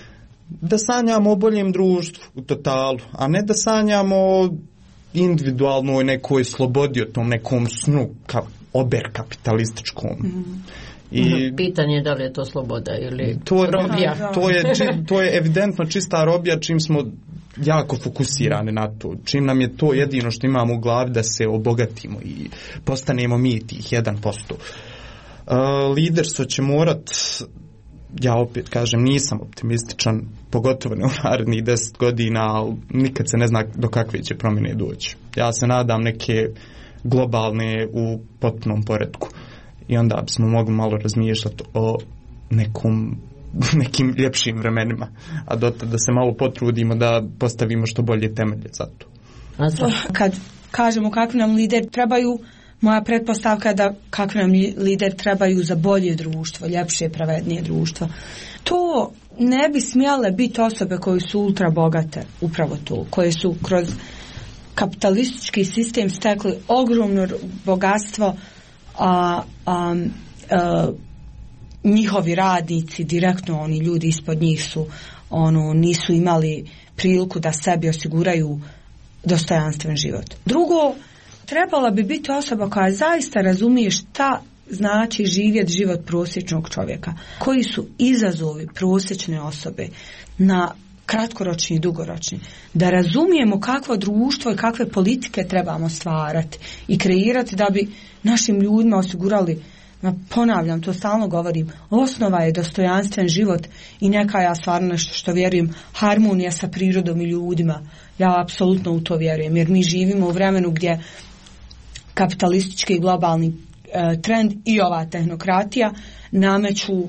da sanjamo o boljem društvu u totalu, a ne da sanjamo o individualnoj nekoj slobodi, o tom nekom snu ka, ober kapitalističkom. Mm. I pitanje je da li je to sloboda ili to, robija. To je, to je evidentno čista robija čim smo jako fokusirani na to. Čim nam je to jedino što imamo u glavi da se obogatimo i postanemo mi tih jedan posto. Uh, liderstvo će morat, ja opet kažem, nisam optimističan, pogotovo ne u narednih deset godina, ali nikad se ne zna do kakve će promjene doći. Ja se nadam neke globalne u potpunom poretku i onda bismo mogli malo razmišljati o nekom, nekim ljepšim vremenima, a dotad da se malo potrudimo da postavimo što bolje temelje za to. Kad kažemo kakvi nam lider trebaju, moja pretpostavka je da kakvi nam lider trebaju za bolje društvo, ljepše, pravednije društvo. To ne bi smjele biti osobe koje su ultra bogate, upravo to, koje su kroz kapitalistički sistem stekli ogromno bogatstvo, a, a, a njihovi radnici, direktno oni ljudi ispod njih su, ono, nisu imali priliku da sebi osiguraju dostojanstven život. Drugo, trebala bi biti osoba koja zaista razumije šta znači živjeti život prosječnog čovjeka. Koji su izazovi prosječne osobe na kratkoročni i dugoročni. Da razumijemo kakvo društvo i kakve politike trebamo stvarati i kreirati da bi našim ljudima osigurali, ponavljam, to stalno govorim, osnova je dostojanstven život i neka, ja stvarno nešto što vjerujem, harmonija sa prirodom i ljudima. Ja apsolutno u to vjerujem, jer mi živimo u vremenu gdje kapitalistički i globalni e, trend i ova tehnokratija nameću e,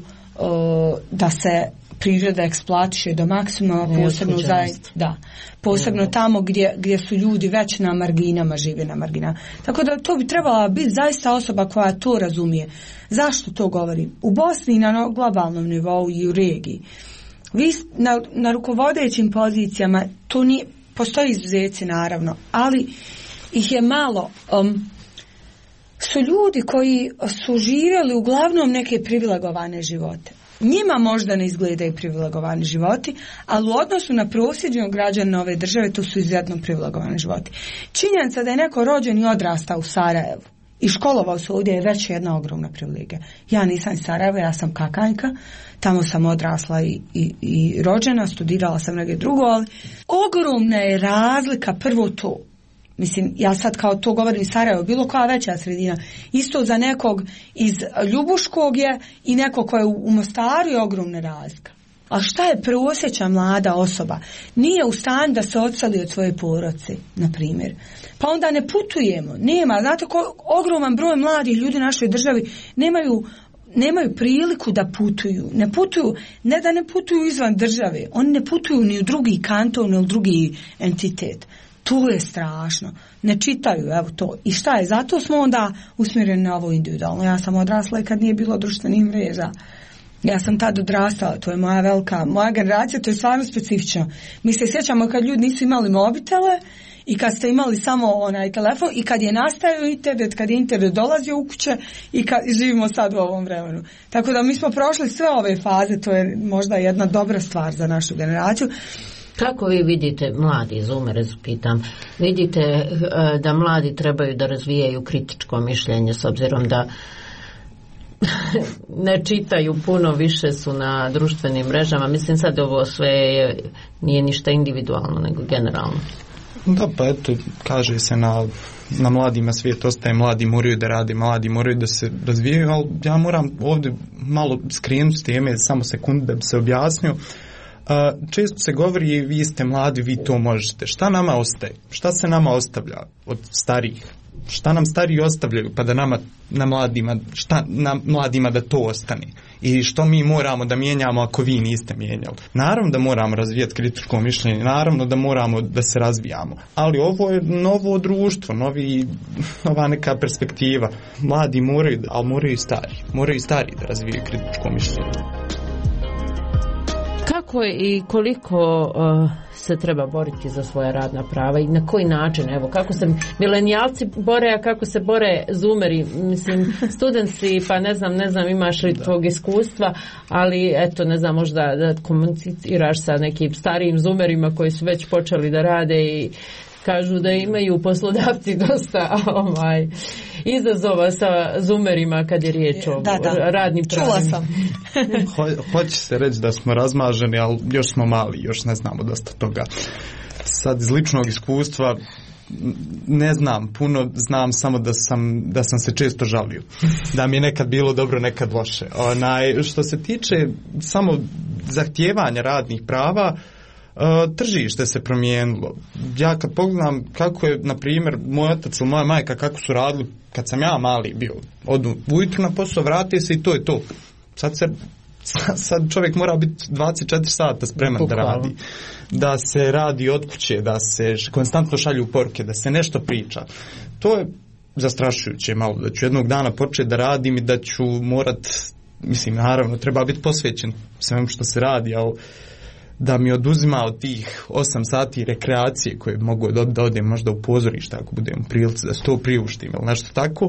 da se priroda eksploatiše do maksimuma, posebno, za, da, posebno tamo gdje, gdje su ljudi već na marginama, žive na marginama. Tako da to bi trebala biti zaista osoba koja to razumije. Zašto to govorim? U Bosni na globalnom nivou i u regiji. Vi na, na rukovodećim pozicijama, to nije, postoji izuzeci naravno, ali ih je malo. Um, su ljudi koji su živjeli uglavnom neke privilegovane živote. Njima možda ne izgledaju privilegovani životi, ali u odnosu na prosječnog građana ove države to su izuzetno privilegovani životi. Činjenica da je neko rođen i odrastao u Sarajevu i školovao se ovdje je već jedna ogromna privilegija. Ja nisam iz Sarajeva, ja sam Kakanjka, tamo sam odrasla i, i, i rođena, studirala sam negdje drugo, ali ogromna je razlika prvo to. Mislim, ja sad kao to govorim iz Sarajeva, bilo koja veća sredina. Isto za nekog iz Ljubuškog je i nekog ko je u Mostaru je ogromna razlika. A šta je prosječna mlada osoba? Nije u stanju da se odseli od svoje porodice, na primjer. Pa onda ne putujemo. Nema, znate, ko, ogroman broj mladih ljudi u našoj državi nemaju, nemaju priliku da putuju. Ne putuju, ne da ne putuju izvan države, oni ne putuju ni u drugi kanton, ni u drugi entitet. To je strašno. Ne čitaju, evo to. I šta je? Zato smo onda usmjereni na ovo individualno. Ja sam odrasla i kad nije bilo društvenih mreža. Ja sam tad odrastala, to je moja velika, moja generacija, to je stvarno specifično. Mi se sjećamo kad ljudi nisu imali mobitele i kad ste imali samo onaj telefon i kad je nastajao internet, kad je internet dolazio u kuće i kad živimo sad u ovom vremenu. Tako da mi smo prošli sve ove faze, to je možda jedna dobra stvar za našu generaciju. Kako vi vidite, mladi zoomere, pitam, vidite da mladi trebaju da razvijaju kritičko mišljenje s obzirom da ne čitaju puno, više su na društvenim mrežama. Mislim sad ovo sve je, nije ništa individualno nego generalno. Da, pa eto, kaže se na, na mladima svijet ostaje, mladi moraju da rade, mladi moraju da se razvijaju, ali ja moram ovdje malo skrenuti s teme, samo sekundu da bi se objasnio. Uh, često se govori, vi ste mladi, vi to možete. Šta nama ostaje? Šta se nama ostavlja od starijih? Šta nam stariji ostavljaju pa da nama, na mladima, šta na mladima da to ostane? I što mi moramo da mijenjamo ako vi niste mijenjali? Naravno da moramo razvijati kritičko mišljenje, naravno da moramo da se razvijamo, ali ovo je novo društvo, novi, nova neka perspektiva. Mladi moraju, ali moraju i stari. Moraju i stari da razvijaju kritičko mišljenje. Kako i koliko uh, se treba boriti za svoja radna prava i na koji način, evo, kako se milenijalci bore, a kako se bore zoomeri, mislim, studenti, pa ne znam, ne znam, imaš li tvog iskustva, ali eto, ne znam, možda da komuniciraš sa nekim starijim zoomerima koji su već počeli da rade i kažu da imaju poslodavci dosta ovaj, izazova sa zoomerima kad je riječ o da, da. radnim pravima. Čula sam. Ho, hoće se reći da smo razmaženi, ali još smo mali, još ne znamo dosta toga. Sad iz ličnog iskustva ne znam puno, znam samo da sam, da sam se često žalio. Da mi je nekad bilo dobro, nekad loše. Onaj, što se tiče samo zahtijevanja radnih prava, Uh, tržište se promijenilo. Ja kad pogledam kako je, na primjer, moj otac ili moja majka kako su radili kad sam ja mali bio, odu ujutru na posao, vrati se i to je to. Sad se sad čovjek mora biti dvadeset četiri sata spreman Pukalo. da radi. Da se radi od kuće, da se konstantno šalju poruke, da se nešto priča. To je zastrašujuće malo, da ću jednog dana početi da radim i da ću morat, mislim, naravno, treba biti posvećen svemu što se radi, ali da mi oduzima od tih osam sati rekreacije koje mogu da, da odem možda u pozorište ako budem u prilici da se to priuštim ili nešto tako,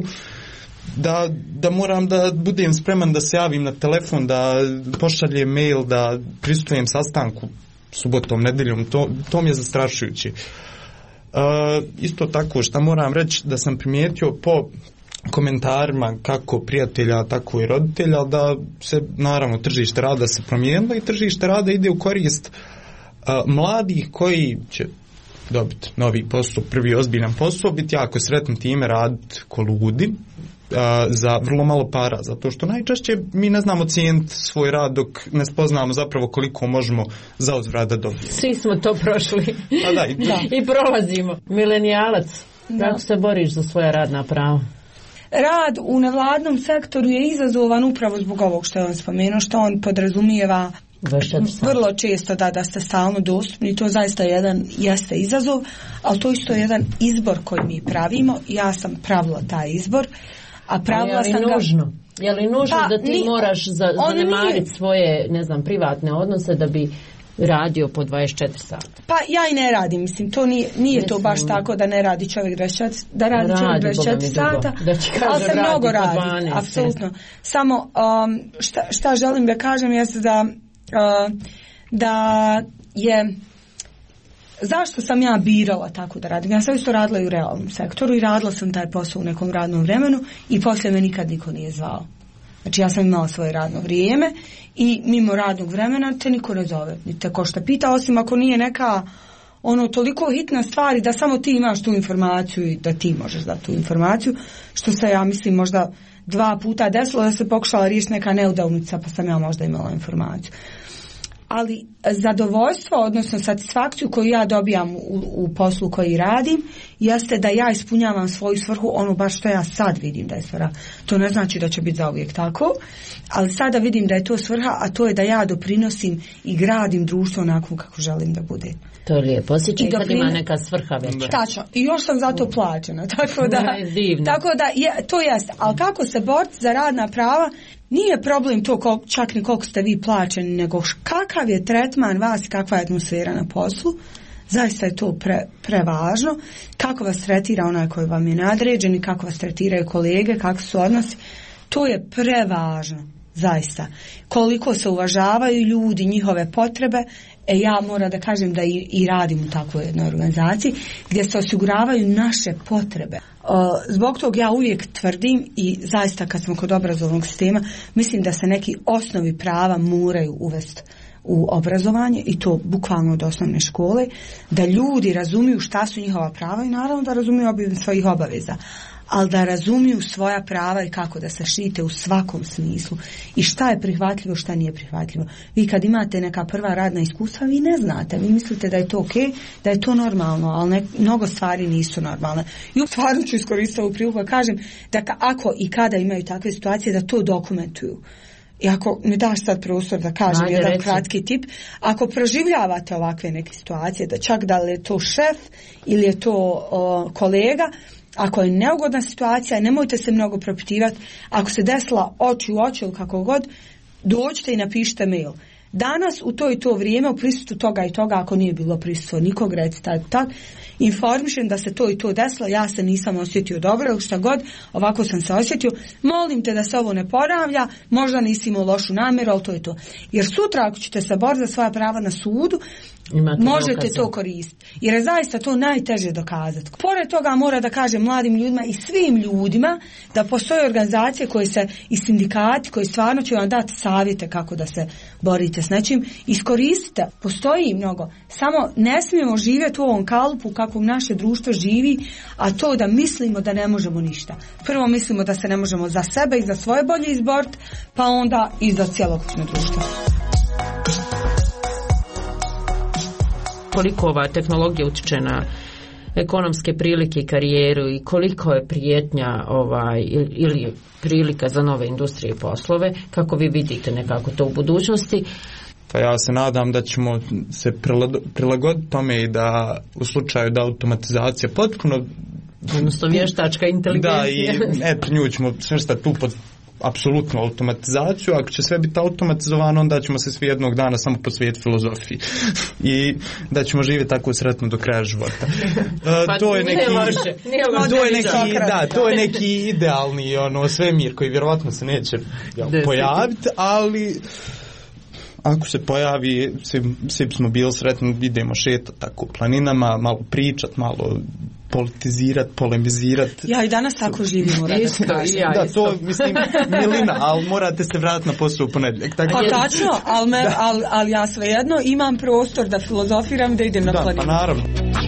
da, da moram da budem spreman da se javim na telefon, da pošaljem mail, da prisustujem sastanku subotom, nedeljom, to, to mi je zastrašujuće. Uh, isto tako što moram reći da sam primijetio po komentarima kako prijatelja, tako i roditelja, da se naravno tržište rada se promijenilo i tržište rada ide u korist uh, mladih koji će dobiti novi posao, prvi ozbiljan posao, biti jako sretni time, raditi ko ludi uh, za vrlo malo para, zato što najčešće mi ne znamo cijeniti svoj rad dok ne spoznamo zapravo koliko možemo za uzvrat da dobijemo. Svi smo to prošli. A da, i, da. I prolazimo. Milenijalac, kako se boriš za svoja radna prava? Rad u nevladnom sektoru je izazovan upravo zbog ovog što je on spomenuo, što on podrazumijeva vrlo često da, da ste stalno dostupni. To zaista jedan, jeste izazov, ali to isto je jedan izbor koji mi pravimo. Ja sam pravila taj izbor, a pravila sam ga... nužno? Je li nužno pa, da ti ni, moraš za, zanemariti nije... svoje, ne znam, privatne odnose da bi radio po dvadeset četiri sata? Pa ja i ne radim, mislim, to nije, nije to baš tako da ne radi čovjek dvadeset četiri, da radi, radi čovjek dvadeset četiri sata, da ali se mnogo radi, apsolutno. Samo um, šta, šta želim da kažem jeste da uh, da je zašto sam ja birala tako da radim? Ja sam isto radila i u realnom sektoru i radila sam taj posao u nekom radnom vremenu i poslije me nikad niko nije zvao. Znači ja sam imala svoje radno vrijeme i mimo radnog vremena te niko ne zove, ni te ko šta pita, osim ako nije neka ono toliko hitna stvar da samo ti imaš tu informaciju i da ti možeš dati tu informaciju, što se ja mislim možda dva puta desilo da se pokušala riješiti neka neudavnica pa sam ja možda imala informaciju. ali zadovoljstvo, odnosno satisfakciju koju ja dobijam u, u poslu koji radim, jeste da ja ispunjavam svoju svrhu, ono baš što ja sad vidim da je svrha. To ne znači da će biti zauvijek tako, ali sada vidim da je to svrha, a to je da ja doprinosim i gradim društvo onako kako želim da bude. To je lijepo. Osjećaj kad doprin... ima neka svrha veća. Tačno. I još sam za to plaćena. Tako da, tako da je, to jeste. Ali kako se boriti za radna prava, nije problem to kol, čak ni koliko ste vi plaćeni, nego kakav je tretman vas i kakva je atmosfera na poslu. Zaista je to pre, prevažno. Kako vas tretira onaj koji vam je nadređen i kako vas tretiraju kolege, kako su odnosi. To je prevažno. Zaista. Koliko se uvažavaju ljudi, njihove potrebe. E ja moram da kažem da i, i radim u takvoj jednoj organizaciji gdje se osiguravaju naše potrebe. O, zbog tog ja uvijek tvrdim i zaista kad smo kod obrazovnog sistema, mislim da se neki osnovi prava moraju uvesti u obrazovanje i to bukvalno od osnovne škole, da ljudi razumiju šta su njihova prava i naravno da razumiju obim svojih obaveza, ali da razumiju svoja prava i kako da se štite u svakom smislu i šta je prihvatljivo, šta nije prihvatljivo. Vi kad imate neka prva radna iskustva, vi ne znate, vi mislite da je to ok, da je to normalno, ali ne, mnogo stvari nisu normalne. I u stvarno ću iskoristiti ovu priliku da kažem da ka, ako i kada imaju takve situacije, da to dokumentuju. I ako mi daš sad prostor da kažem Ajde, jedan reci. kratki tip, ako proživljavate ovakve neke situacije, da čak da li je to šef ili je to o, kolega, ako je neugodna situacija, nemojte se mnogo propitivati. Ako se desila oči u oči ili kako god, dođite i napišite mail. Danas u to i to vrijeme u prisustvu toga i toga, ako nije bilo prisustvo nikog, recite tak, informišem da se to i to desilo, ja se nisam osjetio dobro ili šta god, ovako sam se osjetio, molim te da se ovo ne ponavlja, možda nisi imao lošu namjeru, ali to je to. Jer sutra ako ćete se boriti za svoja prava na sudu, Imate možete dokaze. To koristiti. Jer je zaista to najteže dokazati. Pored toga mora da kažem mladim ljudima i svim ljudima da postoje organizacije koje se i sindikati koji stvarno će vam dati savjete kako da se borite s nečim. Iskoristite, postoji mnogo. Samo ne smijemo živjeti u ovom kalupu kako naše društvo živi, a to da mislimo da ne možemo ništa. Prvo mislimo da se ne možemo za sebe i za svoje bolje izboriti, pa onda i za cjelokupno društvo. Koliko ova tehnologija utječe na ekonomske prilike i karijeru i koliko je prijetnja ovaj, ili prilika za nove industrije i poslove, kako vi vidite nekako to u budućnosti? Pa ja se nadam da ćemo se prilagoditi tome i da u slučaju da automatizacija potpuno... Odnosno vještačka inteligencija. Da, i eto nju ćemo svrstati tu pod apsolutnu automatizaciju. Ako će sve biti automatizovano, onda ćemo se svi jednog dana samo posvetiti filozofiji i da ćemo živjeti tako sretno do kraja života. Pa to je neki, to je neki, da, to je neki idealni ono svemir koji vjerovatno se neće jel, pojaviti, ali ako se pojavi, svi, svi smo bili sretni, idemo šetati tako planinama, malo pričat, malo politizirati, polemizirati. Ja i danas tako živimo. Isto, ja, da, to mislim milina, ali morate se vratiti na posao u ponedjeljak. Pa tačno, ali al, al ja svejedno imam prostor da filozofiram, da idem na da, planinu. Pa naravno.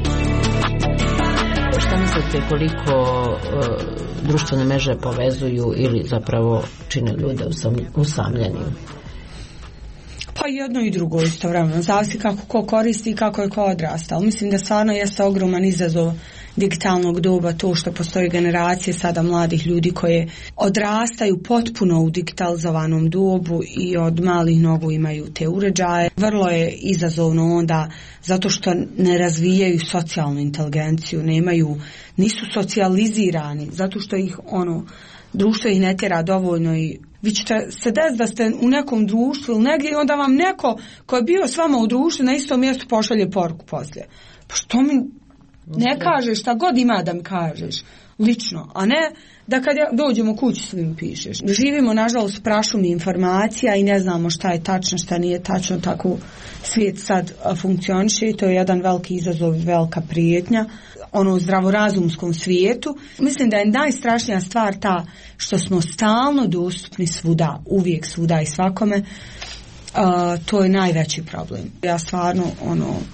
Šta mislite koliko uh, društvene mreže povezuju ili zapravo čine ljude usam, usamljenim? Pa jedno i drugo istovremeno, zavisi kako ko koristi i kako je ko odrastao. Mislim da stvarno jeste ogroman izazov digitalnog doba to što postoji generacije sada mladih ljudi koje odrastaju potpuno u digitalizovanom dobu i od malih nogu imaju te uređaje. Vrlo je izazovno onda zato što ne razvijaju socijalnu inteligenciju, nemaju, nisu socijalizirani, zato što ih ono društvo ih ne tjera dovoljno i vi ćete se desiti da ste u nekom društvu ili negdje i onda vam neko ko je bio s vama u društvu na istom mjestu pošalje poruku poslije. Pa što mi ne kažeš, šta god ima da mi kažeš lično, a ne da kad ja dođemo kući svim pišeš. Živimo nažalost prašumi informacija i ne znamo šta je tačno, šta nije tačno, tako svijet sad funkcioniše i to je jedan veliki izazov i velika prijetnja ono zdravorazumskom svijetu. Mislim da je najstrašnija stvar ta što smo stalno dostupni svuda, uvijek svuda i svakome. Uh, to je najveći problem. Ja stvarno ono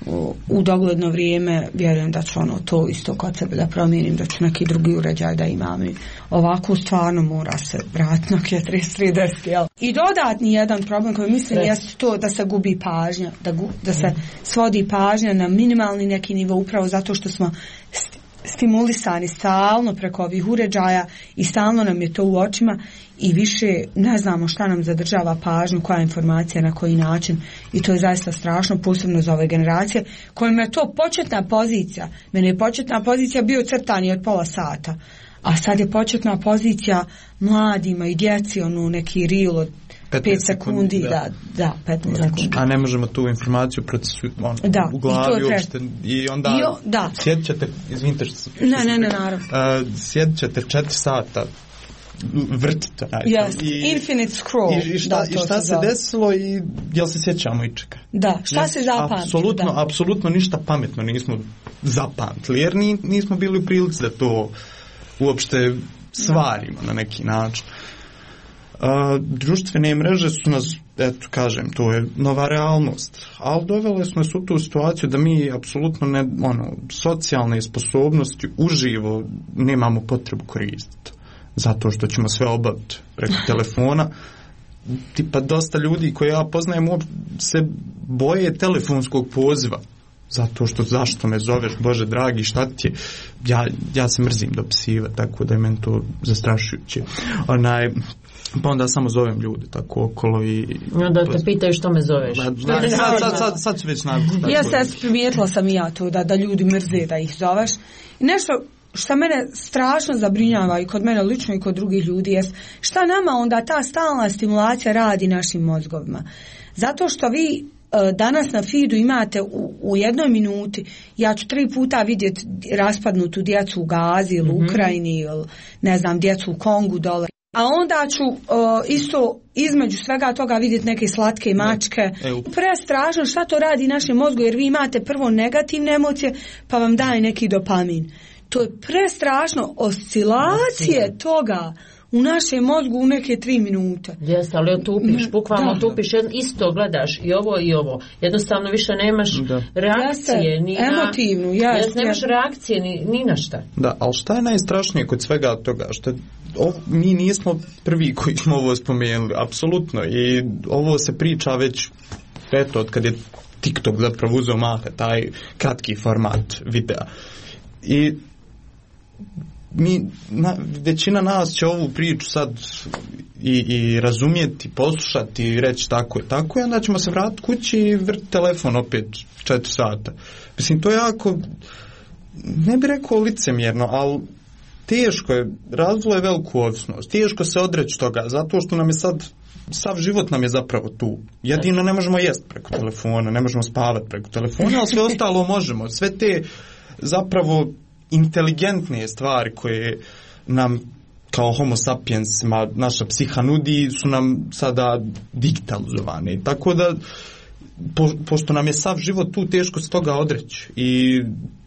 u, u dogledno vrijeme vjerujem da ću ono to isto kod sebe da promijenim, da ću neki drugi uređaj da imam i ovako stvarno mora se vratiti na četrdeset tri desk, jel? I dodatni jedan problem koji mislim je to da se gubi pažnja, da, gu, da se svodi pažnja na minimalni neki nivo upravo zato što smo stimulisani stalno preko ovih uređaja i stalno nam je to u očima i više ne znamo šta nam zadržava pažnju, koja informacija, na koji način i to je zaista strašno, posebno za ove generacije kojima je to početna pozicija. Mene je početna pozicija bio crtanje od pola sata, a sad je početna pozicija mladima i djeci ono neki reel od pet sekundi, da, da, da petnaest sekundi. A ne možemo tu informaciju procesu, on, da, u glavi i uopšte i onda I o, da. sjedit ćete, izvinite što, što ne, ne, ne, naravno. Uh, sjedit ćete četiri sata vrtite. Yes, i, infinite scroll. I, i šta, da, i šta se desilo i jel se sjećamo i čeka? Da, šta se zapamtilo? Apsolutno, apsolutno ništa pametno nismo zapamtili, jer ni, nismo bili u prilici da to uopšte svarimo na neki način. Uh, društvene mreže su nas, eto kažem, to je nova realnost, ali dovele su nas u tu situaciju da mi apsolutno ne, ono, socijalne sposobnosti uživo nemamo potrebu koristiti, zato što ćemo sve obaviti preko telefona. Tipa dosta ljudi koje ja poznajem se boje telefonskog poziva, zato što zašto me zoveš, Bože dragi, šta ti je, ja, ja se mrzim dopisivati, tako da je meni to zastrašujuće. Onaj, pa onda samo zovem ljude tako okolo i... Onda te pitaju što me zoveš. Da, da, sad, sad, sad, sad ću već naviknuti. Ja se primijetila sam i ja to da, da ljudi mrze da ih zoveš. I nešto što mene strašno zabrinjava i kod mene lično i kod drugih ljudi jest šta nama onda ta stalna stimulacija radi našim mozgovima. Zato što vi danas na feedu imate u, u jednoj minuti, ja ću tri puta vidjeti raspadnutu djecu u Gazi ili mm-hmm. Ukrajini ili ne znam, djecu u Kongu dole. A onda ću uh, isto između svega toga vidjeti neke slatke mačke. Prestrašno šta to radi našem mozgu, jer vi imate prvo negativne emocije pa vam daje neki dopamin. To je prestrašno, oscilacije toga u našem mozgu u neke tri minute. Jeste, ali otupiš, bukvalno otupiš, isto gledaš i ovo i ovo. Jednostavno više nemaš da. reakcije. Jeste, ni emotivnu, na, jeste. Jeste, nemaš reakcije ni, ni na šta. Da, ali šta je najstrašnije kod svega toga? Što ovo, mi nismo prvi koji smo ovo spomenuli, apsolutno. I ovo se priča već, eto, od kad je TikTok zapravo uzeo maha, taj kratki format videa. I mi, na, većina nas će ovu priču sad i, i razumjeti, poslušati i reći tako je, tako je, onda ćemo se vratiti kući i vrti telefon opet četiri sata. Mislim, to je jako, ne bih rekao licemjerno, ali teško je, razvilo je veliku ovisnost, teško se odreći toga, zato što nam je sad, sav život nam je zapravo tu. Jedino ne možemo jesti preko telefona, ne možemo spavati preko telefona, ali sve ostalo možemo. Sve te zapravo inteligentne stvari koje nam kao homo sapiensima naša psiha nudi su nam sada digitalizovane. Tako da po, pošto nam je sav život tu, teško se toga odreći. I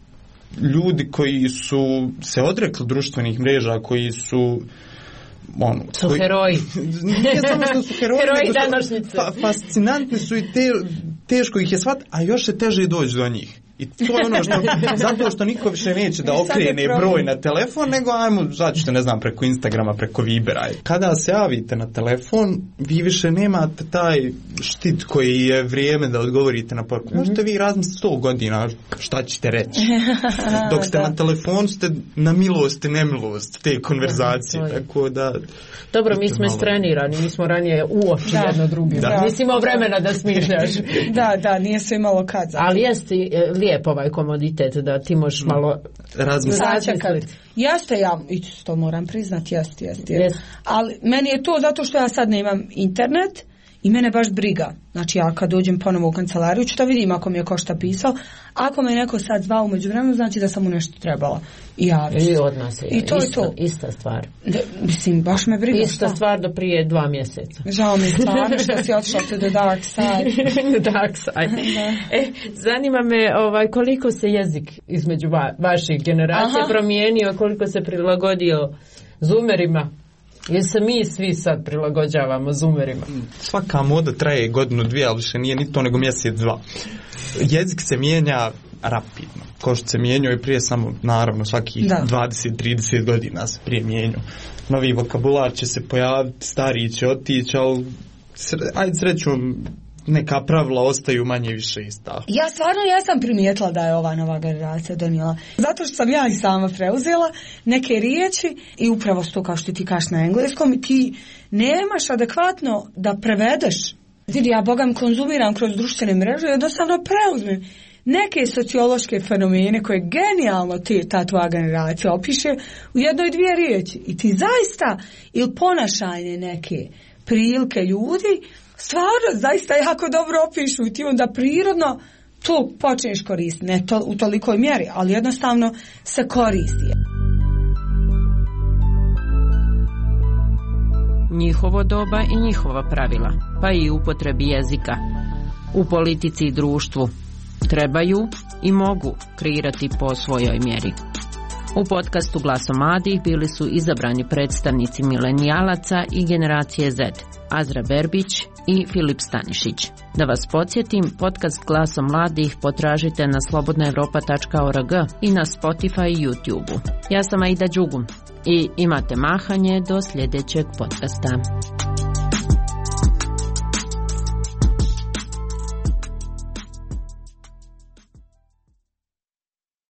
ljudi koji su se odrekli društvenih mreža, koji su ono, su koji, heroji. Nije samo što su heroji, heroji nego današnjice. Fa, fascinantni su i te, teško ih je shvatiti, a još je teže doći do njih. I to je ono što, zato što niko više neće da okrene broj na telefon, nego ajmo, začete, ne znam, preko Instagrama, preko Vibera. Kada se javite na telefon, vi više nemate taj štit koji je vrijeme da odgovorite na poruku. Mm-hmm. Možete vi razmisliti sto godina šta ćete reći. Dok ste na telefonu, ste na milost i nemilost te konverzacije. Da, tako da... Dobro, mi smo istrenirani, mi smo ranije u oči jedno drugim. Nisi imao vremena da smišljaš. Da, da, nije se imalo kad. Zato. Ali jeste lijep ovaj komoditet da ti možeš malo razmisliti. Jeste, ja isto moram priznati, jeste, jeste. Jest. Ali meni je to zato što ja sad nemam internet i mene baš briga. Znači ja kad dođem ponovo u kancelariju ću da vidim ako mi je ko šta pisao. Ako me neko sad zvao umeđu vremenu, znači da sam mu nešto trebala. I javiti. I od nas je. I to ista, je to. Ista stvar. De, mislim, baš me briga. Ista šta? Stvar do prije dva mjeseca. Žao mi stvarno što si otišla to the dark side. The dark side. E, zanima me ovaj, koliko se jezik između va, vaših generacija Aha. promijenio, koliko se prilagodio zoomerima. Jer se mi svi sad prilagođavamo zoomerima. Svaka moda traje godinu, dvije, ali više nije ni to nego mjesec, dva. jezik se mijenja rapidno, ko što se mijenjao i prije, samo naravno svakih da. dvadeset do trideset godina se prije mijenjao. Novi vokabular će se pojaviti, stariji će otići, ali ajde srećom neka pravila ostaju manje više ista. Ja stvarno jesam primijetila da je ova nova generacija donijela. Zato što sam ja i sama preuzela neke riječi i upravo to kao što ti kažeš na engleskom i ti nemaš adekvatno da prevedeš. Vidi, ja bogam konzumiram kroz društvene mreže i jednostavno preuzmem neke sociološke fenomene koje genijalno ti, ta tvoja generacija opiše u jednoj dvije riječi. I ti zaista, ili ponašanje neke prilike ljudi, stvarno zaista jako dobro opišu i ti onda prirodno to počneš koristiti. Ne to, u tolikoj mjeri, ali jednostavno se koristi. Njihovo doba i njihova pravila, pa i upotrebi jezika. U politici i društvu trebaju i mogu kreirati po svojoj mjeri. U podcastu Glasom mladih bili su izabrani predstavnici milenijalaca i generacije Z, Azra Berbić i Filip Stanišić. Da vas podsjetim, podcast Glasom mladih potražite na slobodna evropa tačka org i na Spotify i YouTube. Ja sam Aida Đugum i imate mahanje do sljedećeg podcasta.